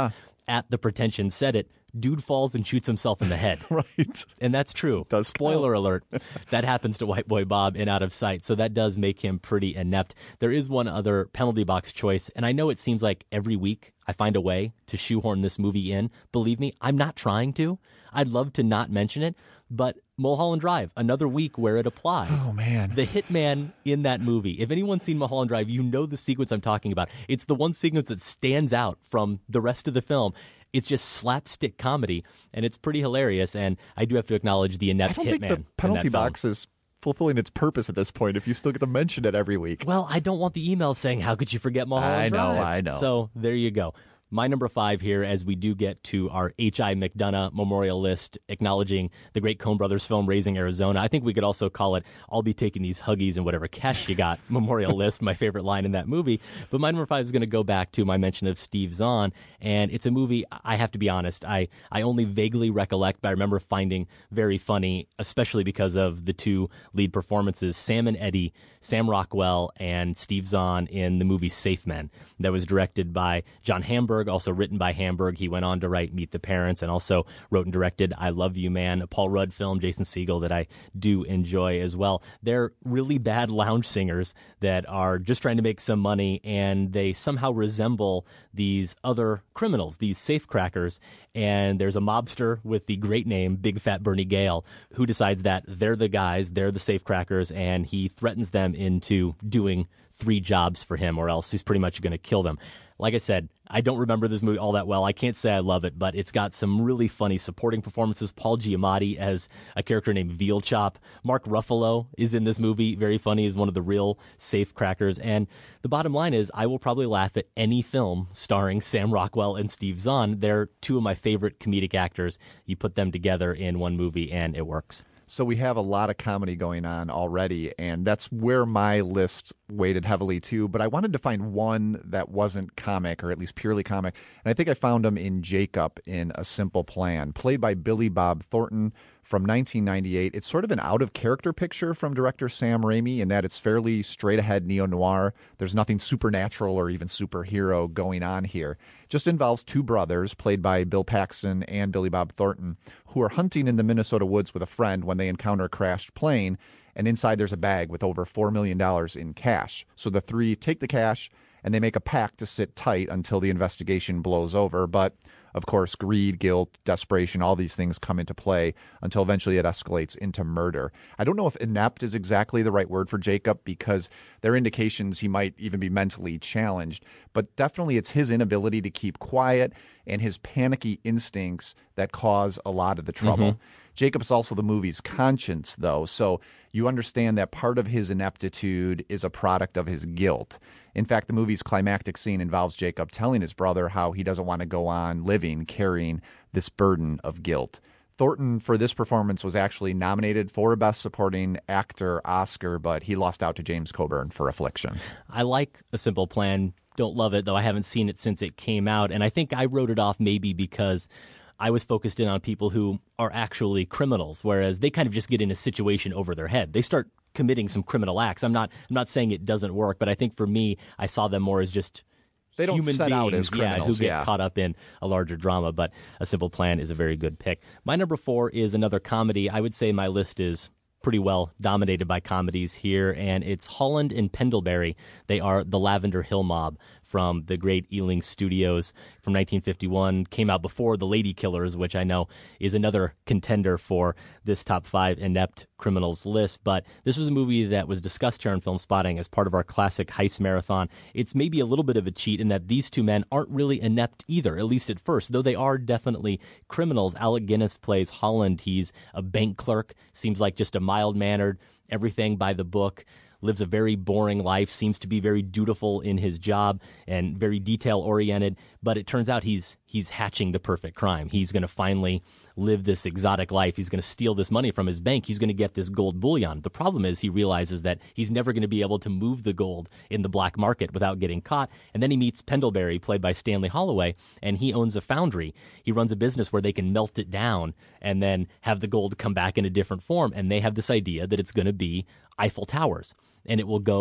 at the Pretension said it, dude falls and shoots himself in the head. Right. And that's true. Does Spoiler count. alert. That happens to White Boy Bob in Out of Sight. So that does make him pretty inept. There is one other penalty box choice, and I know it seems like every week I find a way to shoehorn this movie in. Believe me, I'm not trying to. I'd love to not mention it, but Mulholland Drive, another week where it applies. Oh, man. The hitman in that movie. If anyone's seen Mulholland Drive, you know the sequence I'm talking about. It's the one sequence that stands out from the rest of the film. It's just slapstick comedy, and it's pretty hilarious, and I do have to acknowledge the inept I don't hitman think the penalty in that film. box is fulfilling its purpose at this point if you still get to mention it every week. Well, I don't want the email saying, how could you forget Mulholland I know, Drive? I know. So there you go. My number five here, as we do get to our H I. McDonough memorial list, acknowledging the great Coen Brothers film Raising Arizona. I think we could also call it, I'll be taking these Huggies and whatever cash you got memorial list, my favorite line in that movie. But my number five is going to go back to my mention of Steve Zahn. And it's a movie, I have to be honest, I, I only vaguely recollect, but I remember finding very funny, especially because of the two lead performances, Sam and Eddie, Sam Rockwell and Steve Zahn in the movie Safe Men. That was directed by John Hamburg, also written by Hamburg. He went on to write Meet the Parents and also wrote and directed I Love You Man, a Paul Rudd film, Jason Segel, that I do enjoy as well. They're really bad lounge singers that are just trying to make some money, and they somehow resemble these other criminals, these safecrackers. And there's a mobster with the great name Big Fat Bernie Gale who decides that they're the guys, they're the safecrackers, and he threatens them into doing three jobs for him, or else he's pretty much going to kill them. Like I said, I don't remember this movie all that well. I can't say I love it, but it's got some really funny supporting performances. Paul Giamatti as a character named Veal Chop. Mark Ruffalo is in this movie. Very funny, as one of the real safecrackers. And the bottom line is, I will probably laugh at any film starring Sam Rockwell and Steve Zahn. They're two of my favorite comedic actors. You put them together in one movie, and it works. So we have a lot of comedy going on already, and that's where my list weighted heavily too. But I wanted to find one that wasn't comic, or at least purely comic. And I think I found him in Jacob in A Simple Plan, played by Billy Bob Thornton from nineteen ninety-eight. It's sort of an out-of-character picture from director Sam Raimi in that it's fairly straight-ahead neo-noir. There's nothing supernatural or even superhero going on here. It just involves two brothers, played by Bill Paxton and Billy Bob Thornton, who are hunting in the Minnesota woods with a friend when they encounter a crashed plane, and inside there's a bag with over four million dollars in cash. So the three take the cash, and they make a pact to sit tight until the investigation blows over. But, of course, greed, guilt, desperation, all these things come into play until eventually it escalates into murder. I don't know if inept is exactly the right word for Jacob, because there are indications he might even be mentally challenged. But definitely it's his inability to keep quiet and his panicky instincts that cause a lot of the trouble. Mm-hmm. Jacob is also the movie's conscience, though, so you understand that part of his ineptitude is a product of his guilt. In fact, the movie's climactic scene involves Jacob telling his brother how he doesn't want to go on living carrying this burden of guilt. Thornton, for this performance, was actually nominated for a Best Supporting Actor Oscar, but he lost out to James Coburn for Affliction. I like A Simple Plan. Don't love it, though. I haven't seen it since it came out, and I think I wrote it off maybe because I was focused in on people who are actually criminals, whereas they kind of just get in a situation over their head. They start committing some criminal acts. I'm not I'm not saying it doesn't work, but I think for me, I saw them more as just They don't human set beings, out as yeah, criminals, who get yeah. caught up in a larger drama. But A Simple Plan is a very good pick. My number four is another comedy. I would say my list is pretty well dominated by comedies here, and it's Holland and Pendlebury. They are the Lavender Hill Mob from the great Ealing Studios from nineteen fifty-one. Came out before The Lady Killers, which I know is another contender for this top five inept criminals list. But this was a movie that was discussed here on Film Spotting as part of our classic heist marathon. It's maybe a little bit of a cheat in that these two men aren't really inept either, at least at first, though they are definitely criminals. Alec Guinness plays Holland. He's a bank clerk, seems like just a mild-mannered, everything by the book, lives a very boring life, seems to be very dutiful in his job and very detail-oriented, but it turns out he's he's hatching the perfect crime. He's going to finally live this exotic life. He's going to steal this money from his bank. He's going to get this gold bullion. The problem is he realizes that he's never going to be able to move the gold in the black market without getting caught. And then he meets Pendlebury, played by Stanley Holloway, and he owns a foundry. He runs a business where they can melt it down and then have the gold come back in a different form. And they have this idea that it's going to be Eiffel Towers, and it will go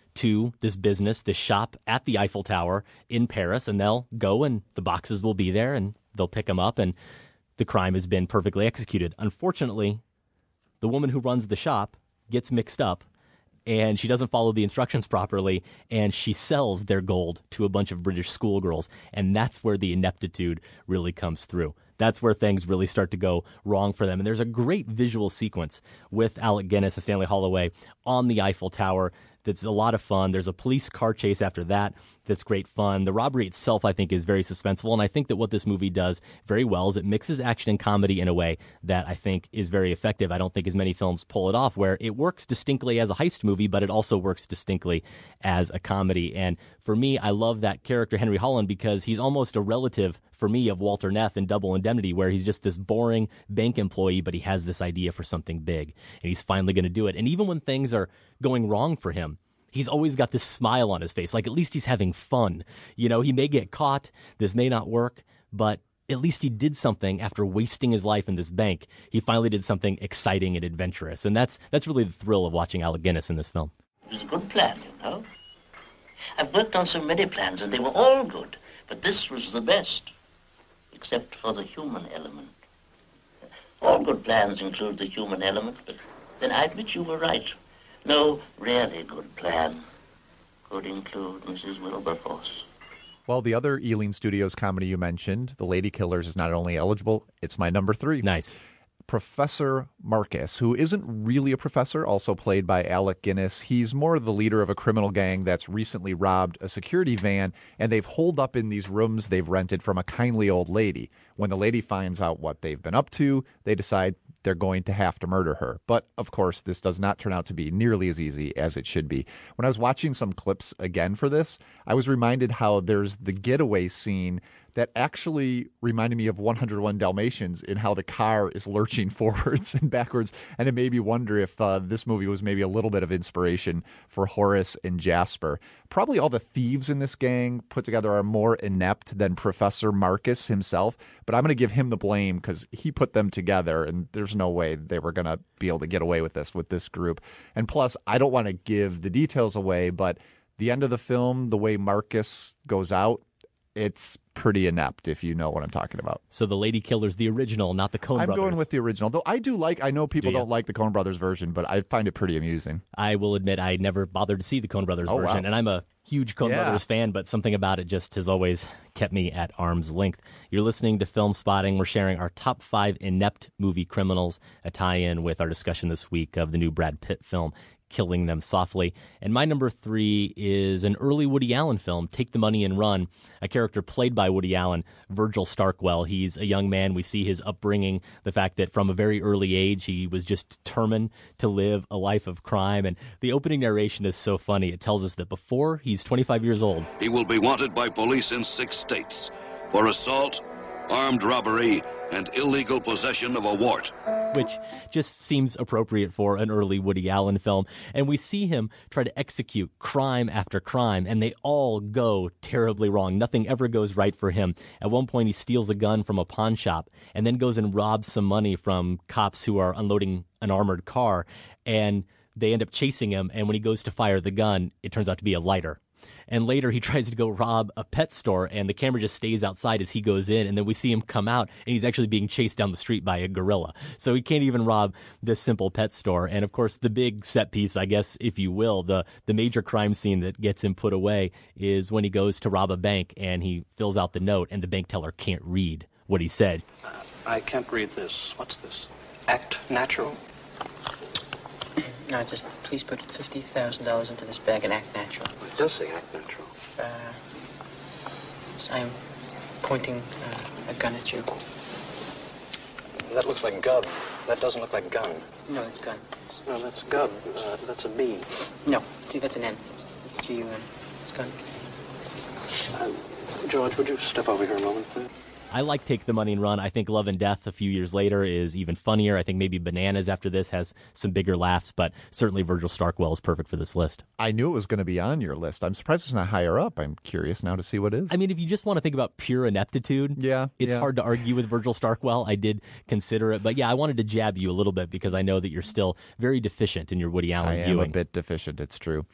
to this business, this shop at the Eiffel Tower in Paris, and they'll go and the boxes will be there and they'll pick them up and the crime has been perfectly executed. Unfortunately, the woman who runs the shop gets mixed up and she doesn't follow the instructions properly, and she sells their gold to a bunch of British schoolgirls, and that's where the ineptitude really comes through. That's where things really start to go wrong for them. And there's a great visual sequence with Alec Guinness and Stanley Holloway on the Eiffel Tower that's a lot of fun. There's a police car chase after that that's great fun. The robbery itself, I think, is very suspenseful, and I think that what this movie does very well is it mixes action and comedy in a way that I think is very effective. I don't think as many films pull it off, where it works distinctly as a heist movie, but it also works distinctly as a comedy. And for me, I love that character, Henry Holland, because he's almost a relative, for me, of Walter Neff in Double Indemnity, where he's just this boring bank employee, but he has this idea for something big, and he's finally going to do it. And even when things are going wrong for him, he's always got this smile on his face, like at least he's having fun. You know, he may get caught, this may not work, but at least he did something after wasting his life in this bank. He finally did something exciting and adventurous, and that's that's really the thrill of watching Alec Guinness in this film. It was a good plan, you know. I've worked on so many plans, and they were all good, but this was the best, except for the human element. All good plans include the human element, but then I admit you were right. No really good plan could include Missus Wilberforce. Well, the other Ealing Studios comedy you mentioned, The Lady Killers, is not only eligible, it's my number three. Nice. Professor Marcus, who isn't really a professor, also played by Alec Guinness. He's more the leader of a criminal gang that's recently robbed a security van, and they've holed up in these rooms they've rented from a kindly old lady. When the lady finds out what they've been up to, they decide they're going to have to murder her. But, of course, this does not turn out to be nearly as easy as it should be. When I was watching some clips again for this, I was reminded how there's the getaway scene that actually reminded me of one oh one Dalmatians in how the car is lurching forwards and backwards. And it made me wonder if uh, this movie was maybe a little bit of inspiration for Horace and Jasper. Probably all the thieves in this gang put together are more inept than Professor Marcus himself, but I'm going to give him the blame because he put them together, and there's no way they were going to be able to get away with this with this group. And plus, I don't want to give the details away, but the end of the film, the way Marcus goes out, it's pretty inept, if you know what I'm talking about. So The Lady Killers, the original, not the Coen I'm Brothers. I'm going with the original, though I do like, I know people Do don't like the Coen Brothers version, but I find it pretty amusing. I will admit I never bothered to see the Coen Brothers Oh, version, wow. and I'm a huge Coen Yeah. Brothers fan, but something about it just has always kept me at arm's length. You're listening to Film Spotting. We're sharing our top five inept movie criminals, a tie-in with our discussion this week of the new Brad Pitt film, Killing Them Softly. And my number three is an early Woody Allen film, Take the Money and Run, a character played by Woody Allen, Virgil Starkwell. He's a young man. We see his upbringing, the fact that from a very early age, he was just determined to live a life of crime. And the opening narration is so funny. It tells us that before he's twenty-five years old, He will be wanted by police in six states for assault, armed robbery, and illegal possession of a wart. which just seems appropriate for an early Woody Allen film. And we see him try to execute crime after crime, and they all go terribly wrong. Nothing ever goes right for him. At one point, he steals a gun from a pawn shop and then goes and robs some money from cops who are unloading an armored car, and they end up chasing him. And when he goes to fire the gun, it turns out to be a lighter. And later he tries to go rob a pet store, and the camera just stays outside as he goes in, and then we see him come out, and he's actually being chased down the street by a gorilla. So he can't even rob this simple pet store. And of course, the big set piece, I guess, if you will, the, the major crime scene that gets him put away is when he goes to rob a bank, and he fills out the note, and the bank teller can't read what he said. Uh, I can't read this. What's this? Act natural? No, it says, please put fifty thousand dollars into this bag and act natural. It does say act natural. Uh, so I'm pointing uh, a gun at you. That looks like gub. That doesn't look like gun. No, it's gun. No, that's gub. Uh, that's a B. No, see, that's an N. It's, it's G U N. It's gun. Uh, George, would you step over here a moment, please? I like Take the Money and Run. I think Love and Death a few years later is even funnier. I think maybe Bananas after this has some bigger laughs, but certainly Virgil Starkwell is perfect for this list. I knew it was going to be on your list. I'm surprised it's not higher up. I'm curious now to see what is. I mean, if you just want to think about pure ineptitude, yeah, it's yeah. hard to argue with Virgil Starkwell. I did consider it, but yeah, I wanted to jab you a little bit because I know that you're still very deficient in your Woody Allen I am viewing. a bit deficient, it's true.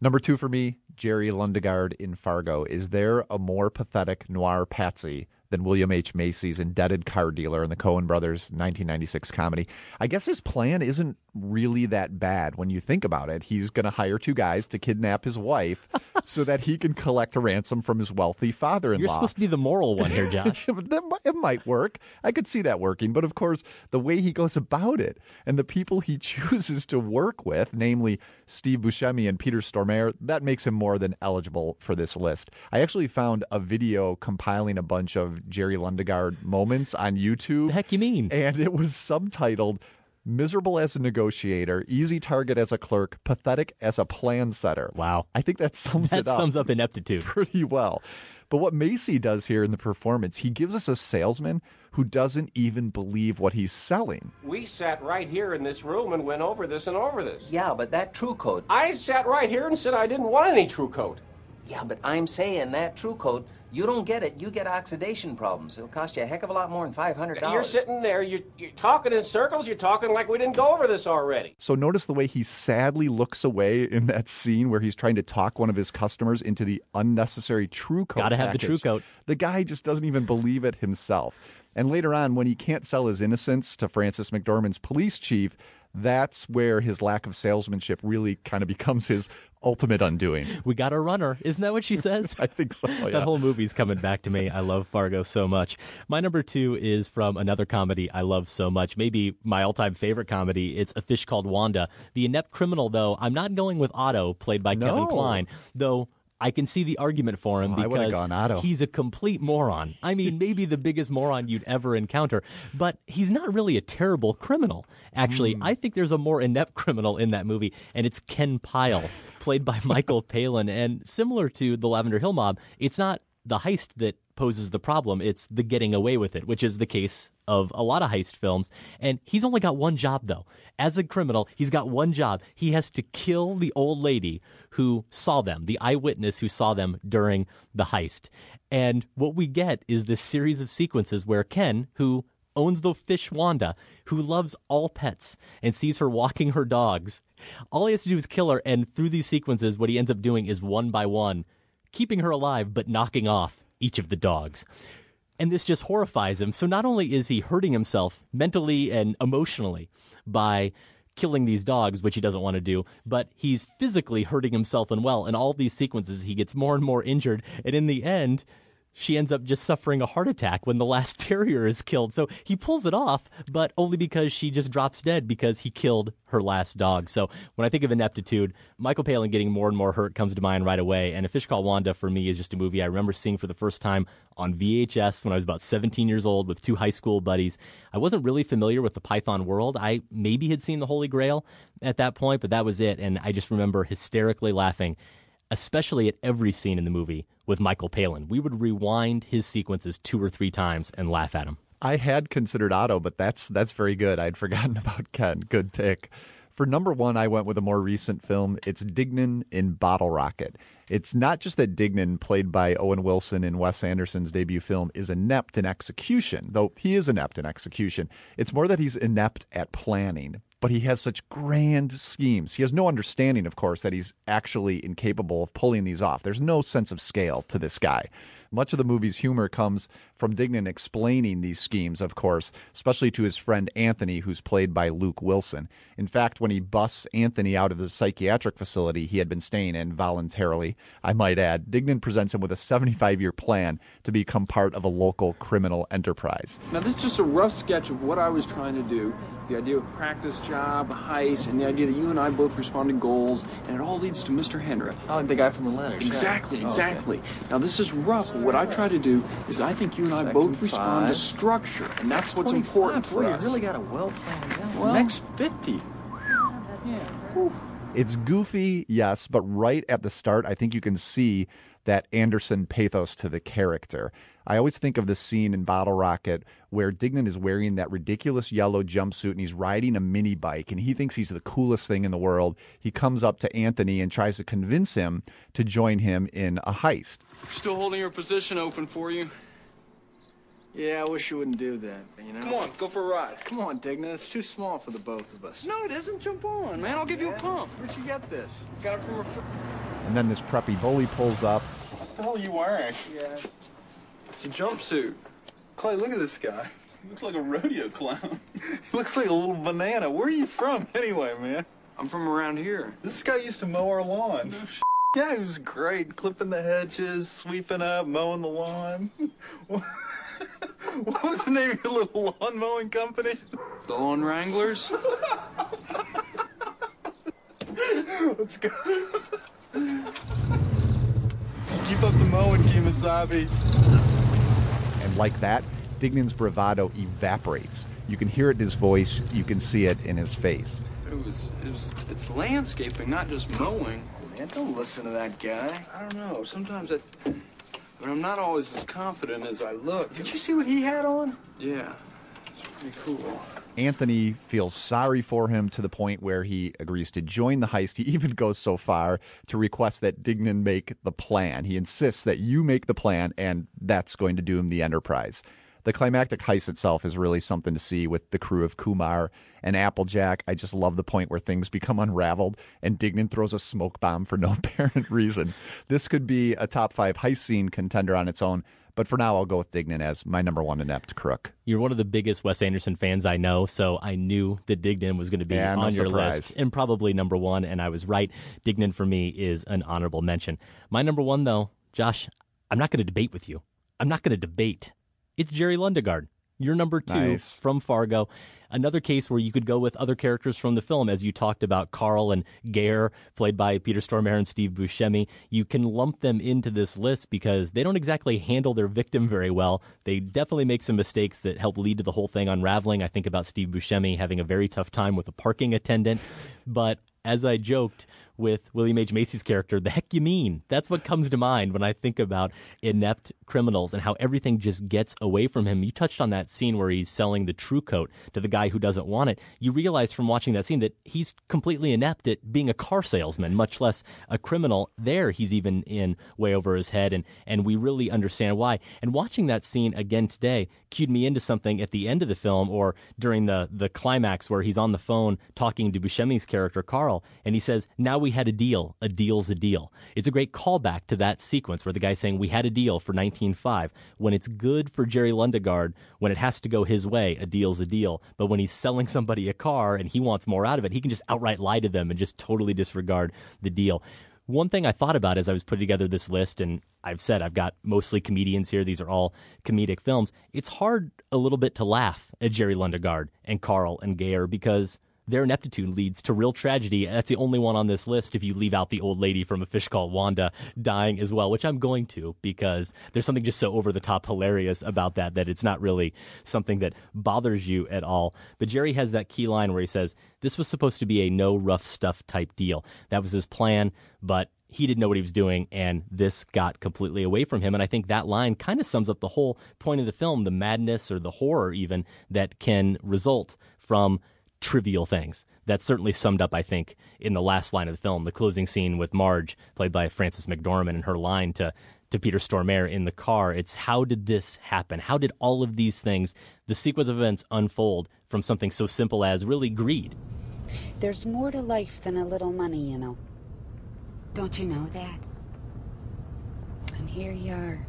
Number two for me, Jerry Lundegaard in Fargo. Is there a more pathetic noir patsy than William H. Macy's indebted car dealer in the Coen Brothers nineteen ninety-six comedy? I guess his plan isn't really that bad when you think about it. He's going to hire two guys to kidnap his wife so that he can collect a ransom from his wealthy father-in-law. You're supposed to be the moral one here, Josh. It might work. I could see that working. But of course, the way he goes about it and the people he chooses to work with, namely Steve Buscemi and Peter Stormare, that makes him more than eligible for this list. I actually found a video compiling a bunch of Jerry Lundegaard moments on YouTube. The heck you mean? And it was subtitled Miserable as a Negotiator, Easy Target as a Clerk, Pathetic as a Plan Setter. Wow. I think that sums that it up. sums up ineptitude pretty well. But what Macy does here in the performance, he gives us a salesman who doesn't even believe what he's selling. We sat right here in this room and went over this and over this. Yeah, but that True Coat. I sat right here and said I didn't want any True Coat. Yeah, but I'm saying that True Coat, you don't get it. You get oxidation problems. It'll cost you a heck of a lot more than five hundred dollars. You're sitting there, you're, you're talking in circles, you're talking like we didn't go over this already. So notice the way he sadly looks away in that scene where he's trying to talk one of his customers into the unnecessary True Coat Gotta have package. the True Coat. The guy just doesn't even believe it himself. And later on, when he can't sell his innocence to Francis McDormand's police chief, that's where his lack of salesmanship really kind of becomes his ultimate undoing. We got a runner. Isn't that what she says? I think so, yeah. That whole movie's coming back to me. I love Fargo so much. My number two is from another comedy I love so much. Maybe my all-time favorite comedy. It's A Fish Called Wanda. The inept criminal, though, I'm not going with Otto, played by No. Kevin Kline, though I can see the argument for him Oh, I would've because gone Otto. he's a complete moron. I mean, maybe the biggest moron you'd ever encounter, but he's not really a terrible criminal. Actually, I think there's a more inept criminal in that movie, and it's Ken Pyle, played by Michael Palin. And similar to the Lavender Hill Mob, it's not the heist that poses the problem, it's the getting away with it, which is the case of a lot of heist films. And he's only got one job, though. As a criminal, he's got one job. He has to kill the old lady who saw them, the eyewitness who saw them during the heist. And what we get is this series of sequences where Ken, who owns the fish Wanda, who loves all pets and sees her walking her dogs, all he has to do is kill her. And through these sequences, what he ends up doing is one by one, keeping her alive, but knocking off each of the dogs. And this just horrifies him. So not only is he hurting himself mentally and emotionally by killing these dogs, which he doesn't want to do, but he's physically hurting himself and well. In all these sequences, he gets more and more injured. And in the end, she ends up just suffering a heart attack when the last terrier is killed. So he pulls it off, but only because she just drops dead because he killed her last dog. So when I think of ineptitude, Michael Palin getting more and more hurt comes to mind right away. And A Fish Called Wanda, for me, is just a movie I remember seeing for the first time on V H S when I was about seventeen years old with two high school buddies. I wasn't really familiar with the Python world. I maybe had seen the Holy Grail at that point, but that was it. And I just remember hysterically laughing, especially at every scene in the movie with Michael Palin. We would rewind his sequences two or three times and laugh at him. I had considered Otto, but that's that's very good. I'd forgotten about Ken. Good pick. For number one, I went with a more recent film. It's Dignan in Bottle Rocket. It's not just that Dignan, played by Owen Wilson in Wes Anderson's debut film, is inept in execution, though he is inept in execution. It's more that he's inept at planning. But he has such grand schemes. He has no understanding, of course, that he's actually incapable of pulling these off. There's no sense of scale to this guy. Much of the movie's humor comes from Dignan explaining these schemes, of course, especially to his friend Anthony, who's played by Luke Wilson. In fact, when he busts Anthony out of the psychiatric facility he had been staying in voluntarily, I might add, Dignan presents him with a seventy-five-year plan to become part of a local criminal enterprise. Now, this is just a rough sketch of what I was trying to do. The idea of practice job, a heist, and the idea that you and I both respond to goals, and it all leads to Mister Hendrick. Oh, like the guy from Atlanta. Exactly, Oh, exactly. okay. Now, this is rough. What I try to do is I think you and I Second both respond to five. structure, and that's what's twenty-five, important for boy, us. You really got a well planned out. Well, Next fifty. It's goofy, yes, but right at the start, I think you can see that Anderson pathos to the character. I always think of the scene in Bottle Rocket where Dignan is wearing that ridiculous yellow jumpsuit and he's riding a mini bike and he thinks he's the coolest thing in the world. He comes up to Anthony and tries to convince him to join him in a heist. We're still holding your position open for you. Yeah, I wish you wouldn't do that, you know? Come on, go for a ride. Come on, Dignan. It's too small for the both of us. No, it isn't. Jump on, man. I'll give you a pump. Where'd you get this? Got it from a... Fr- And then this preppy bully pulls up. What the hell are you wearing? Yeah. It's a jumpsuit. Clay, look at this guy. He looks like a rodeo clown. He looks like a little banana. Where are you from anyway, man? I'm from around here. This guy used to mow our lawn. No sh- yeah, he was great. Clipping the hedges, sweeping up, mowing the lawn. What was the name of your little lawn mowing company? The Lawn Wranglers. Let's go. Keep up the mowing, Kemosabe. And like that, Dignan's bravado evaporates. You can hear it in his voice. You can see it in his face. It was, it was, it's landscaping, not just mowing. Man, don't listen to that guy. I don't know. Sometimes I, I mean, I'm not always as confident as I look. Did you see what he had on? Yeah, it's pretty cool. Anthony feels sorry for him to the point where he agrees to join the heist. He even goes so far to request that Dignan make the plan. He insists that you make the plan, and that's going to doom the Enterprise. The climactic heist itself is really something to see with the crew of Kumar and Applejack. I just love the point where things become unraveled and Dignan throws a smoke bomb for no apparent reason. This could be a top five heist scene contender on its own, but for now I'll go with Dignan as my number one inept crook. You're one of the biggest Wes Anderson fans I know, so I knew that Dignan was going to be yeah, no on your surprise. list and probably number one, and I was right. Dignan for me is an honorable mention. My number one, though, Josh, I'm not going to debate with you. I'm not going to debate. It's Jerry Lundegaard. You're number two nice. From Fargo. Another case where you could go with other characters from the film, as you talked about Carl and Gare, played by Peter Stormare and Steve Buscemi. You can lump them into this list because they don't exactly handle their victim very well. They definitely make some mistakes that help lead to the whole thing unraveling. I think about Steve Buscemi having a very tough time with a parking attendant. But as I joked with William H. Macy's character, the heck you mean? That's what comes to mind when I think about inept criminals and how everything just gets away from him. You touched on that scene where he's selling the True Coat to the guy who doesn't want it. You realize from watching that scene that he's completely inept at being a car salesman, much less a criminal. There, he's even in way over his head, and, and we really understand why. And watching that scene again today cued me into something at the end of the film or during the, the climax where he's on the phone talking to Buscemi's character, Carl, and he says, now we had a deal. A deal's a deal. It's a great callback to that sequence where the guy's saying we had a deal for nineteen five. When it's good for Jerry Lundegaard, when it has to go his way, a deal's a deal. But when he's selling somebody a car and he wants more out of it, he can just outright lie to them and just totally disregard the deal. One thing I thought about as I was putting together this list, and I've said I've got mostly comedians here. These are all comedic films. It's hard a little bit to laugh at Jerry Lundegaard and Carl and Gare because their ineptitude leads to real tragedy. That's the only one on this list if you leave out the old lady from A Fish Called Wanda dying as well, which I'm going to because there's something just so over-the-top hilarious about that that it's not really something that bothers you at all. But Jerry has that key line where he says, this was supposed to be a no rough stuff type deal. That was his plan, but he didn't know what he was doing, and this got completely away from him. And I think that line kind of sums up the whole point of the film, the madness or the horror even that can result from trivial things. That's certainly summed up, I think, in the last line of the film, the closing scene with Marge, played by Frances McDormand, and her line to, to Peter Stormare in the car. It's how did this happen? How did all of these things, the sequence of events, unfold from something so simple as really greed? There's more to life than a little money, you know. Don't you know that? And here you are.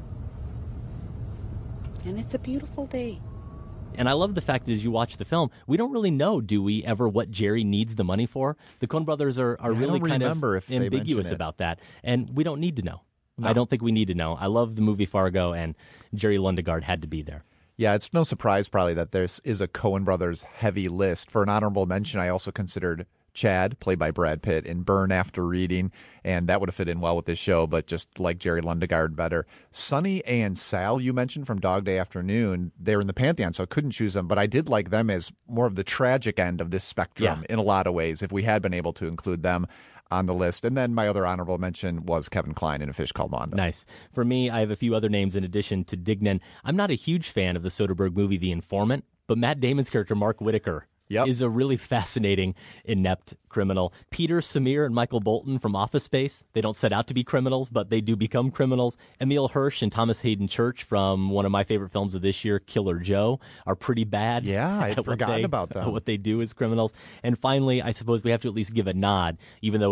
And it's a beautiful day. And I love the fact that as you watch the film, we don't really know, do we, ever what Jerry needs the money for? The Coen brothers are, are I really don't kind of remember if they ambiguous mention it. about that. And we don't need to know. No. I don't think we need to know. I love the movie Fargo, and Jerry Lundegaard had to be there. Yeah, it's no surprise probably that this is a Coen brothers heavy list. For an honorable mention, I also considered Chad, played by Brad Pitt, in Burn After Reading, and that would have fit in well with this show, but just like Jerry Lundegaard better. Sonny and Sal, you mentioned from Dog Day Afternoon, they're in the Pantheon, so I couldn't choose them, but I did like them as more of the tragic end of this spectrum Yeah. in a lot of ways, if we had been able to include them on the list. And then my other honorable mention was Kevin Kline in A Fish Called Wanda. Nice. For me, I have a few other names in addition to Dignan. I'm not a huge fan of the Soderbergh movie The Informant, but Matt Damon's character, Mark Whitaker, Yep. is a really fascinating, inept criminal. Peter, Samir, and Michael Bolton from Office Space. They don't set out to be criminals, but they do become criminals. Emile Hirsch and Thomas Hayden Church from one of my favorite films of this year, Killer Joe, are pretty bad. Yeah, I'd at what forgotten they- about them. at what they do as criminals. And finally, I suppose we have to at least give a nod, even though it's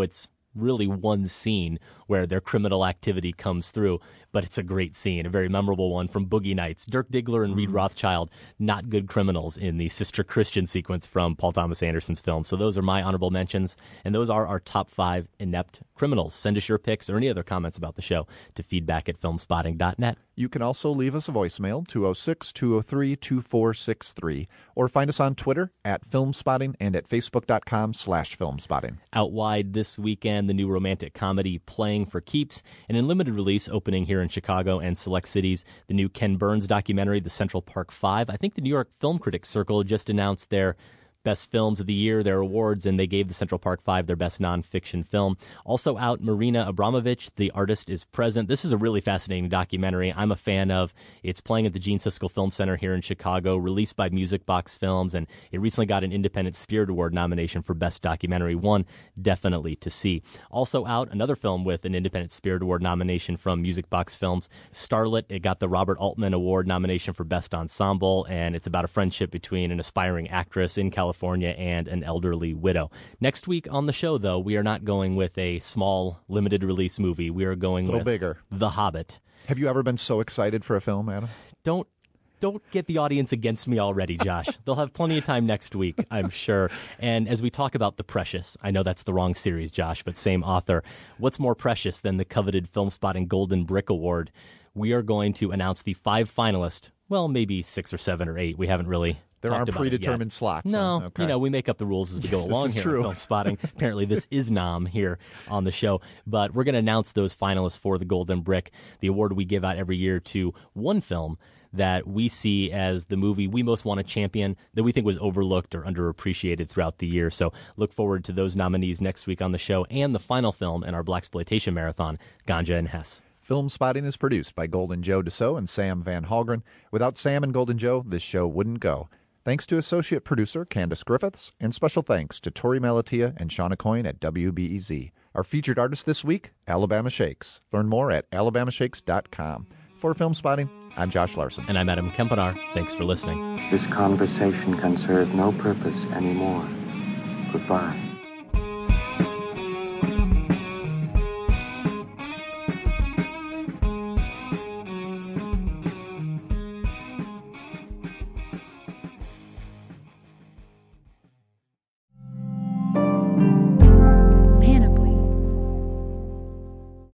really one scene where their criminal activity comes through, but it's a great scene, a very memorable one from Boogie Nights. Dirk Diggler and Reed Rothschild, not good criminals in the Sister Christian sequence from Paul Thomas Anderson's film. So those are my honorable mentions, and those are our top five inept criminals. Send us your picks or any other comments about the show to feedback at filmspotting dot net. You can also leave us a voicemail, two oh six, two oh three, two four six three, or find us on Twitter at Filmspotting and at facebook.com slash Filmspotting. Out wide this weekend, the new romantic comedy Playing for Keeps, and in limited release opening here in Chicago and select cities, the new Ken Burns documentary, The Central Park Five. I think the New York Film Critics Circle just announced their best films of the year, their awards, and they gave The Central Park Five their best nonfiction film. Also out, Marina Abramovich, The Artist is Present. This is a really fascinating documentary I'm a fan of. It's playing at the Gene Siskel Film Center here in Chicago, released by Music Box Films, and it recently got an Independent Spirit Award nomination for Best Documentary. One definitely to see. Also out, another film with an Independent Spirit Award nomination from Music Box Films, Starlet. It got the Robert Altman Award nomination for Best Ensemble, and it's about a friendship between an aspiring actress in California California and an elderly widow. Next week on the show, though, we are not going with a small, limited release movie. We are going a little with bigger. The Hobbit. Have you ever been so excited for a film, Adam? Don't Don't get the audience against me already, Josh. They'll have plenty of time next week, I'm sure. And as we talk about The Precious, I know that's the wrong series, Josh, but same author. What's more precious than the coveted Film Spotting Golden Brick Award? We are going to announce the five finalists. Well, maybe six or seven or eight. We haven't really There aren't predetermined slots. No, huh? Okay. you know, we make up the rules as we go along here true. in Film Spotting. Apparently, this is Nom here on the show. But we're going to announce those finalists for the Golden Brick, the award we give out every year to one film that we see as the movie we most want to champion, that we think was overlooked or underappreciated throughout the year. So look forward to those nominees next week on the show and the final film in our Blaxploitation Marathon, Ganja and Hess. Film Spotting is produced by Golden Joe Dassault and Sam Van Halgren. Without Sam and Golden Joe, this show wouldn't go. Thanks to associate producer Candace Griffiths, and special thanks to Tori Malatia and Shauna Coyne at W B E Z. Our featured artist this week, Alabama Shakes. Learn more at alabama shakes dot com. For Film Spotting, I'm Josh Larson. And I'm Adam Kempenar. Thanks for listening. This conversation can serve no purpose anymore. Goodbye.